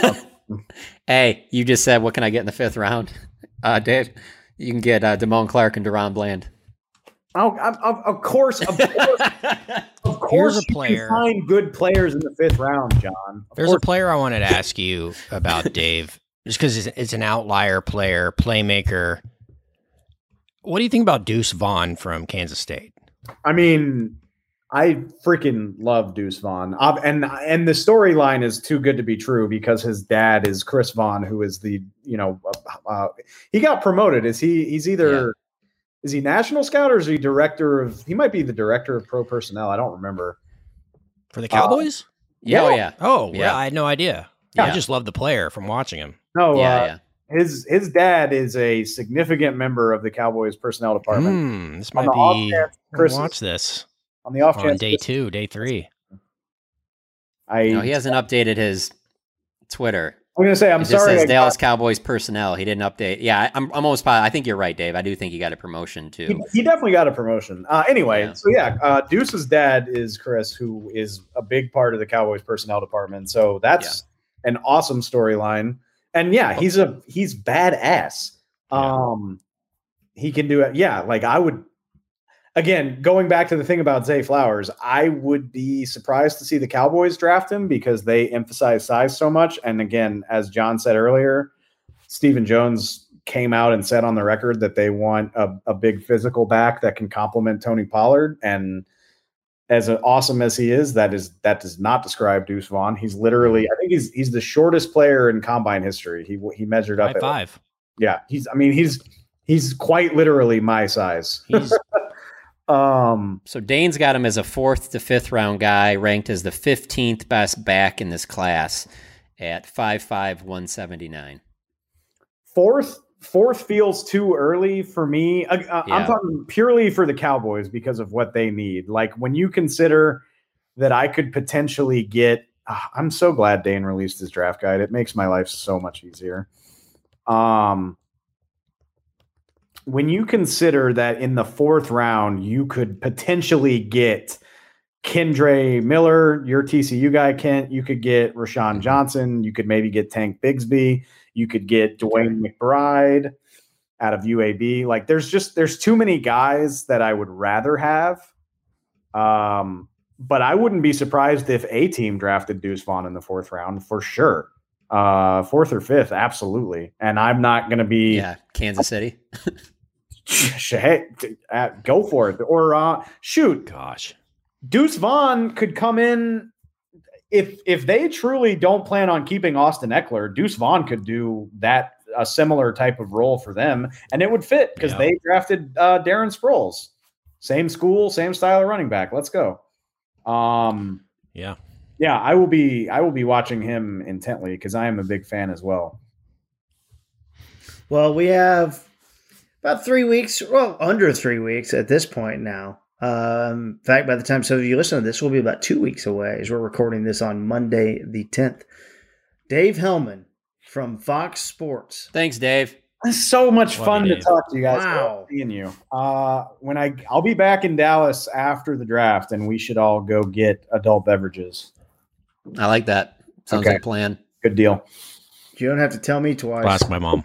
Hey, you just said, what can I get in the fifth round? Uh, Dave, you can get uh, Damone Clark and Deron Bland. Oh, of, of course. Of course, of course Here's a player. You can find good players in the fifth round, John. Of There's course. a player I wanted to ask you about, Dave. Just because it's, it's an outlier player, playmaker. What do you think about Deuce Vaughn from Kansas State? I mean, I freaking love Deuce Vaughn. Uh, and and the storyline is too good to be true because his dad is Chris Vaughn, who is the, you know, uh, uh, he got promoted. Is he, he's either, yeah. is he national scout or is he director of, he might be the director of pro personnel. I don't remember. For the Cowboys? Uh, yeah. Oh, yeah. Oh, yeah. yeah. I had no idea. Yeah. I just love the player from watching him. No, yeah, uh, yeah. his his dad is a significant member of the Cowboys personnel department. Mm, this might be. Chris, watch this on the off on chance day two, day three. I no, he hasn't updated his Twitter. I'm gonna say I'm it just sorry. Says I Dallas got, Cowboys personnel. He didn't update. Yeah, I, I'm I'm almost positive. I think you're right, Dave. I do think he got a promotion too. He, he definitely got a promotion. Uh, anyway, Yeah. so yeah, uh, Deuce's dad is Chris, who is a big part of the Cowboys personnel department. So that's an awesome storyline. And yeah, he's a he's badass. Um, he can do it. Yeah, like I would. Again, going back to the thing about Zay Flowers, I would be surprised to see the Cowboys draft him because they emphasize size so much. And again, as John said earlier, Stephen Jones came out and said on the record that they want a, a big physical back that can complement Tony Pollard. And as awesome as he is, that is that does not describe Deuce Vaughn. He's literally, I think he's he's the shortest player in combine history. He he measured up High at five. Yeah, he's. I mean, he's he's quite literally my size. He's um. So Dane's got him as a fourth to fifth round guy, ranked as the fifteenth best back in this class at five five, one seventy-nine. Fourth. Fourth feels too early for me. Uh, uh, Yeah. I'm talking purely for the Cowboys because of what they need. Like when you consider that I could potentially get, uh, I'm so glad Dane released his draft guide. It makes my life so much easier. Um, when you consider that in the fourth round, you could potentially get Kendre Miller, your T C U guy, Kent. You could get Rashawn Johnson. You could maybe get Tank Bigsby. You could get Dwayne McBride. out of U A B. Like there's just there's too many guys that I would rather have. Um, but I wouldn't be surprised if a team drafted Deuce Vaughn in the fourth round for sure. Uh, fourth or fifth, absolutely. And I'm not going to be yeah, Kansas City. Hey, uh, go for it. Or uh, shoot, gosh, Deuce Vaughn could come in if if they truly don't plan on keeping Austin Eckler. Deuce Vaughn could do that a similar type of role for them, and it would fit because Yeah. they drafted uh, Darren Sproles, same school, same style of running back. Let's go. Um, yeah. Yeah, I will be I will be watching him intently because I am a big fan as well. Well, we have about three weeks, well, under three weeks at this point now. Um, in fact, by the time some of you listen to this, we'll be about two weeks away as we're recording this on Monday the tenth. Dave Hellman from Fox Sports. Thanks, Dave. It's so much Love fun you, to Dave. talk to you guys. Wow. Love seeing you. Uh, when I I'll be back in Dallas after the draft, and we should all go get adult beverages. I like that. Sounds Okay. like a plan. Good deal. You don't have to tell me twice. I'll ask my mom.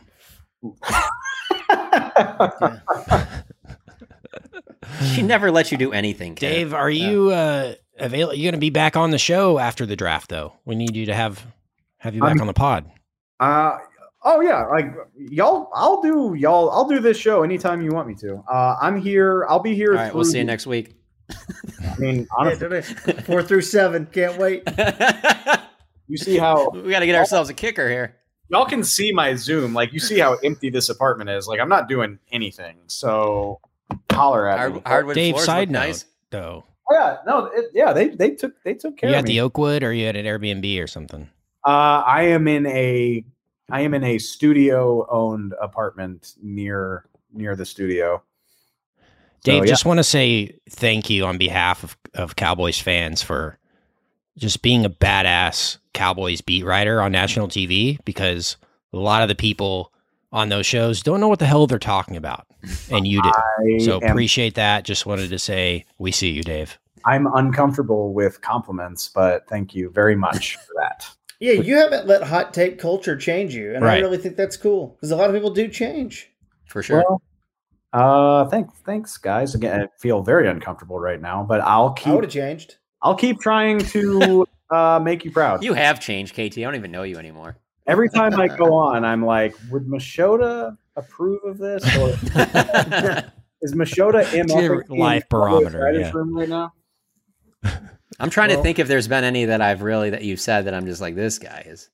She never lets you do anything, Ken. Dave, are you uh, available? You going to be back on the show after the draft, though? We need you to have have you back I'm- on the pod. Uh oh yeah, like y'all. I'll do y'all. I'll do this show anytime you want me to. Uh, I'm here. I'll be here. All right, we'll through- see you next week. I mean, honestly, Four through seven. Can't wait. you see how We got to get ourselves a kicker here. y'all can see my Zoom. Like you see how empty this apartment is. Like I'm not doing anything. So holler at Hard, me. hardwood Dave, floors side look note, nice. though. Oh, yeah, no, it, yeah, they they took they took care You of at me. the Oakwood or you at an Airbnb or something? Uh, I am in a I am in a studio owned apartment near near the studio. Dave, So, yeah. just want to say thank you on behalf of, of Cowboys fans for just being a badass Cowboys beat writer on national T V, because a lot of the people on those shows don't know what the hell they're talking about, and you do. I So am- appreciate that. Just wanted to say we see you, Dave. I'm uncomfortable with compliments, but thank you very much for that. Yeah, you haven't let hot take culture change you, and I Right. really think that's cool because a lot of people do change. For sure. Well, uh, thanks, thanks, guys. Again, I feel very uncomfortable right now, but I'll I keep would have changed. I'll keep trying to uh, make you proud. You have changed, K T. I don't even know you anymore. Every time I go on, I'm like, would Machota approve of this? Or is Machota in It's your life barometer, yeah. room right now? I'm trying Well- to think if there's been any that I've really that you've said that I'm just like, this guy is.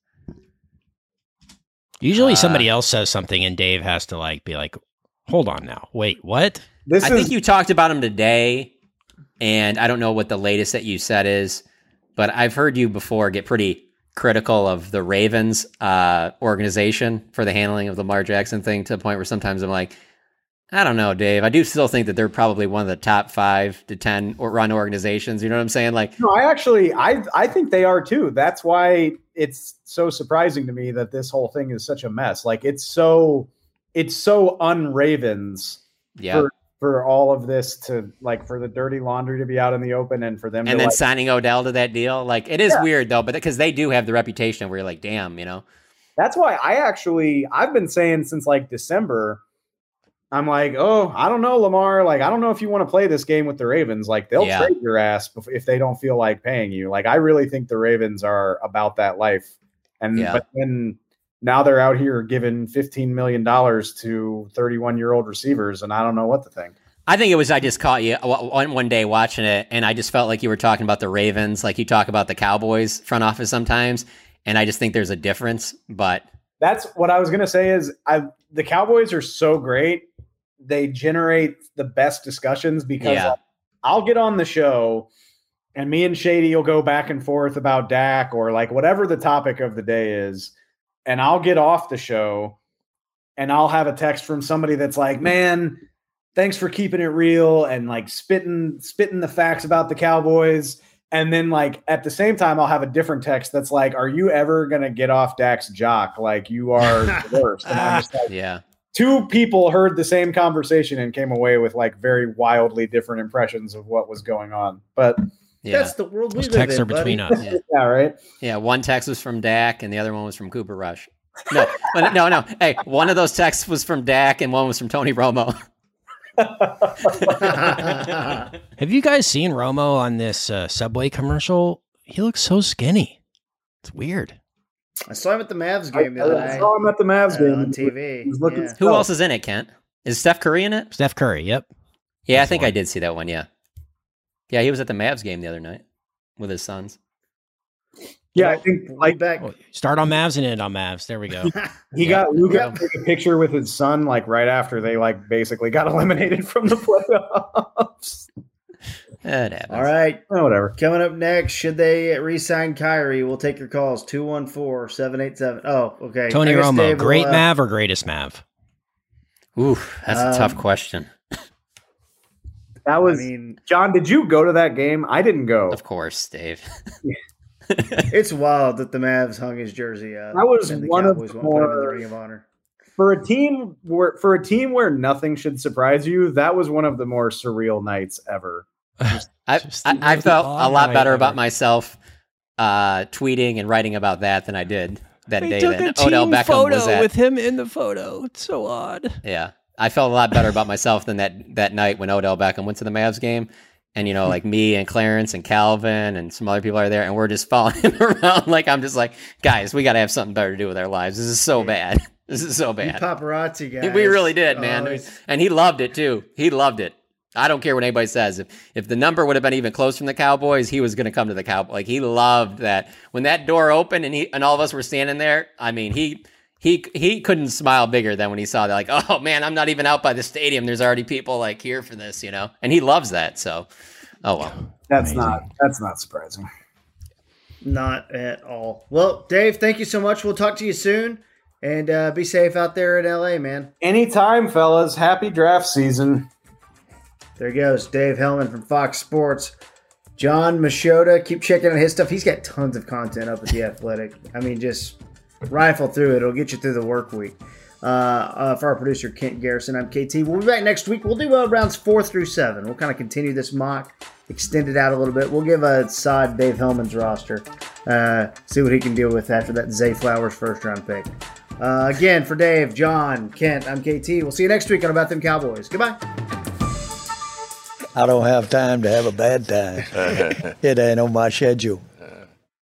Usually Uh, somebody else says something and Dave has to like be like, hold on now. Wait, what? This I is think you talked about him today, and I don't know what the latest that you said is, but I've heard you before get pretty critical of the Ravens uh, organization for the handling of the Lamar Jackson thing, to the point where sometimes I'm like, I don't know, Dave. I do still think that they're probably one of the top five to ten or run organizations. You know what I'm saying? Like, no. I actually, I I think they are too. That's why it's so surprising to me that this whole thing is such a mess. Like it's so, it's so un-Ravens. yeah. For, for all of this to like for the dirty laundry to be out in the open and for them And to then like, signing Odell to that deal, like it is Yeah. weird though, but because they do have the reputation where you're like, damn, you know. that's why I actually I've been saying since like December, I'm like, oh, I don't know, Lamar. Like, I don't know if you want to play this game with the Ravens. Like, they'll Yeah. trade your ass bef- if they don't feel like paying you. Like, I really think the Ravens are about that life. And Yeah. but then now they're out here giving fifteen million dollars to thirty-one year old receivers, and I don't know what to think. I think it was I just caught you one one day watching it, and I just felt like you were talking about the Ravens, like you talk about the Cowboys front office sometimes, and I just think there's a difference. But That's what I was gonna say. Is I the Cowboys are so great. They generate the best discussions because Yeah. like, I'll get on the show and me and Shady will go back and forth about Dak or like whatever the topic of the day is. And I'll get off the show and I'll have a text from somebody that's like, man, thanks for keeping it real and like spitting, spitting the facts about the Cowboys. And then like at the same time, I'll have a different text that's like, are you ever going to get off Dak's jock? Like you are the worst. And I'm just like, yeah, two people heard the same conversation and came away with like very wildly different impressions of what was going on. But yeah, That's the world we Those live texts in, are between buddy. us. yeah. yeah, right. yeah. One text was from Dak, and the other one was from Cooper Rush. No, no, no. Hey, one of those texts was from Dak and one was from Tony Romo. Have you guys seen Romo on this uh, Subway commercial? He looks so skinny. It's weird. I saw him at the Mavs game the I, other I night. saw him at the Mavs uh, game on T V. He's looking Yeah. Who else is in it, Kent? Is Steph Curry in it? Steph Curry, yep. Yeah, That's I think one. I did see that one, yeah. Yeah, he was at the Mavs game the other night with his sons. Yeah, I think like back. Oh, start on Mavs and end on Mavs. There we go. he Yeah. got Luka to take a picture with his son like right after they like basically got eliminated from the playoffs. It happens. All right. Oh, whatever. Coming up next, should they re-sign Kyrie? We'll take your calls. two one four, seven eight seven. Oh, okay. Tony I guess Romo, Dave will, great uh, Mav or greatest Mav? Ooh, that's a Um, tough question. That was I mean, John. Did you go to that game? I didn't go. Of course, Dave. it's wild that the Mavs hung his jersey up. That was and the one of Cowboys the won't put him in the more- Ring of Honor. For a team where for a team where nothing should surprise you, that was one of the more surreal nights ever. I, Just the I, I most felt odd a lot night better ever. about myself uh, tweeting and writing about that than I did that They day. took Then a team Odell Beckham photo was at. with him in the photo. It's so odd. Yeah, I felt a lot better about myself than that that night when Odell Beckham went to the Mavs game. And, you know, like me and Clarence and Calvin and some other people are there, and we're just following around. Like, I'm just like, guys, we got to have something better to do with our lives. This is so bad. This is so You bad. paparazzi guys. We really did, man. Oh, And he loved it, too. He loved it. I don't care what anybody says. If if the number would have been even close from the Cowboys, he was going to come to the Cowboys. Like, he loved that. When that door opened and he and all of us were standing there, I mean, he... He he couldn't smile bigger than when he saw that. Like, oh man, I'm not even out by the stadium. There's already people like here for this, you know. And he loves that. So, oh well. That's not that's not surprising. Not at all. Well, Dave, thank you so much. We'll talk to you soon. And uh, be safe out there in L A, man. Anytime, fellas. Happy draft season. There he goes. Dave Hellman from Fox Sports. John Machota, keep checking out his stuff. He's got tons of content up at The Athletic. I mean, just rifle through it. It'll get you through the work week. Uh, uh, for our producer, Kent Garrison, I'm K T. We'll be back next week. We'll do uh, rounds four through seven. We'll kind of continue this mock, extend it out a little bit. We'll give a sod Dave Hellman's roster. Uh, see what he can deal with after that Zay Flowers first round pick. Uh, again, for Dave, John, Kent, I'm K T. We'll see you next week on About Them Cowboys. Goodbye. I don't have time to have a bad time. It ain't on my schedule.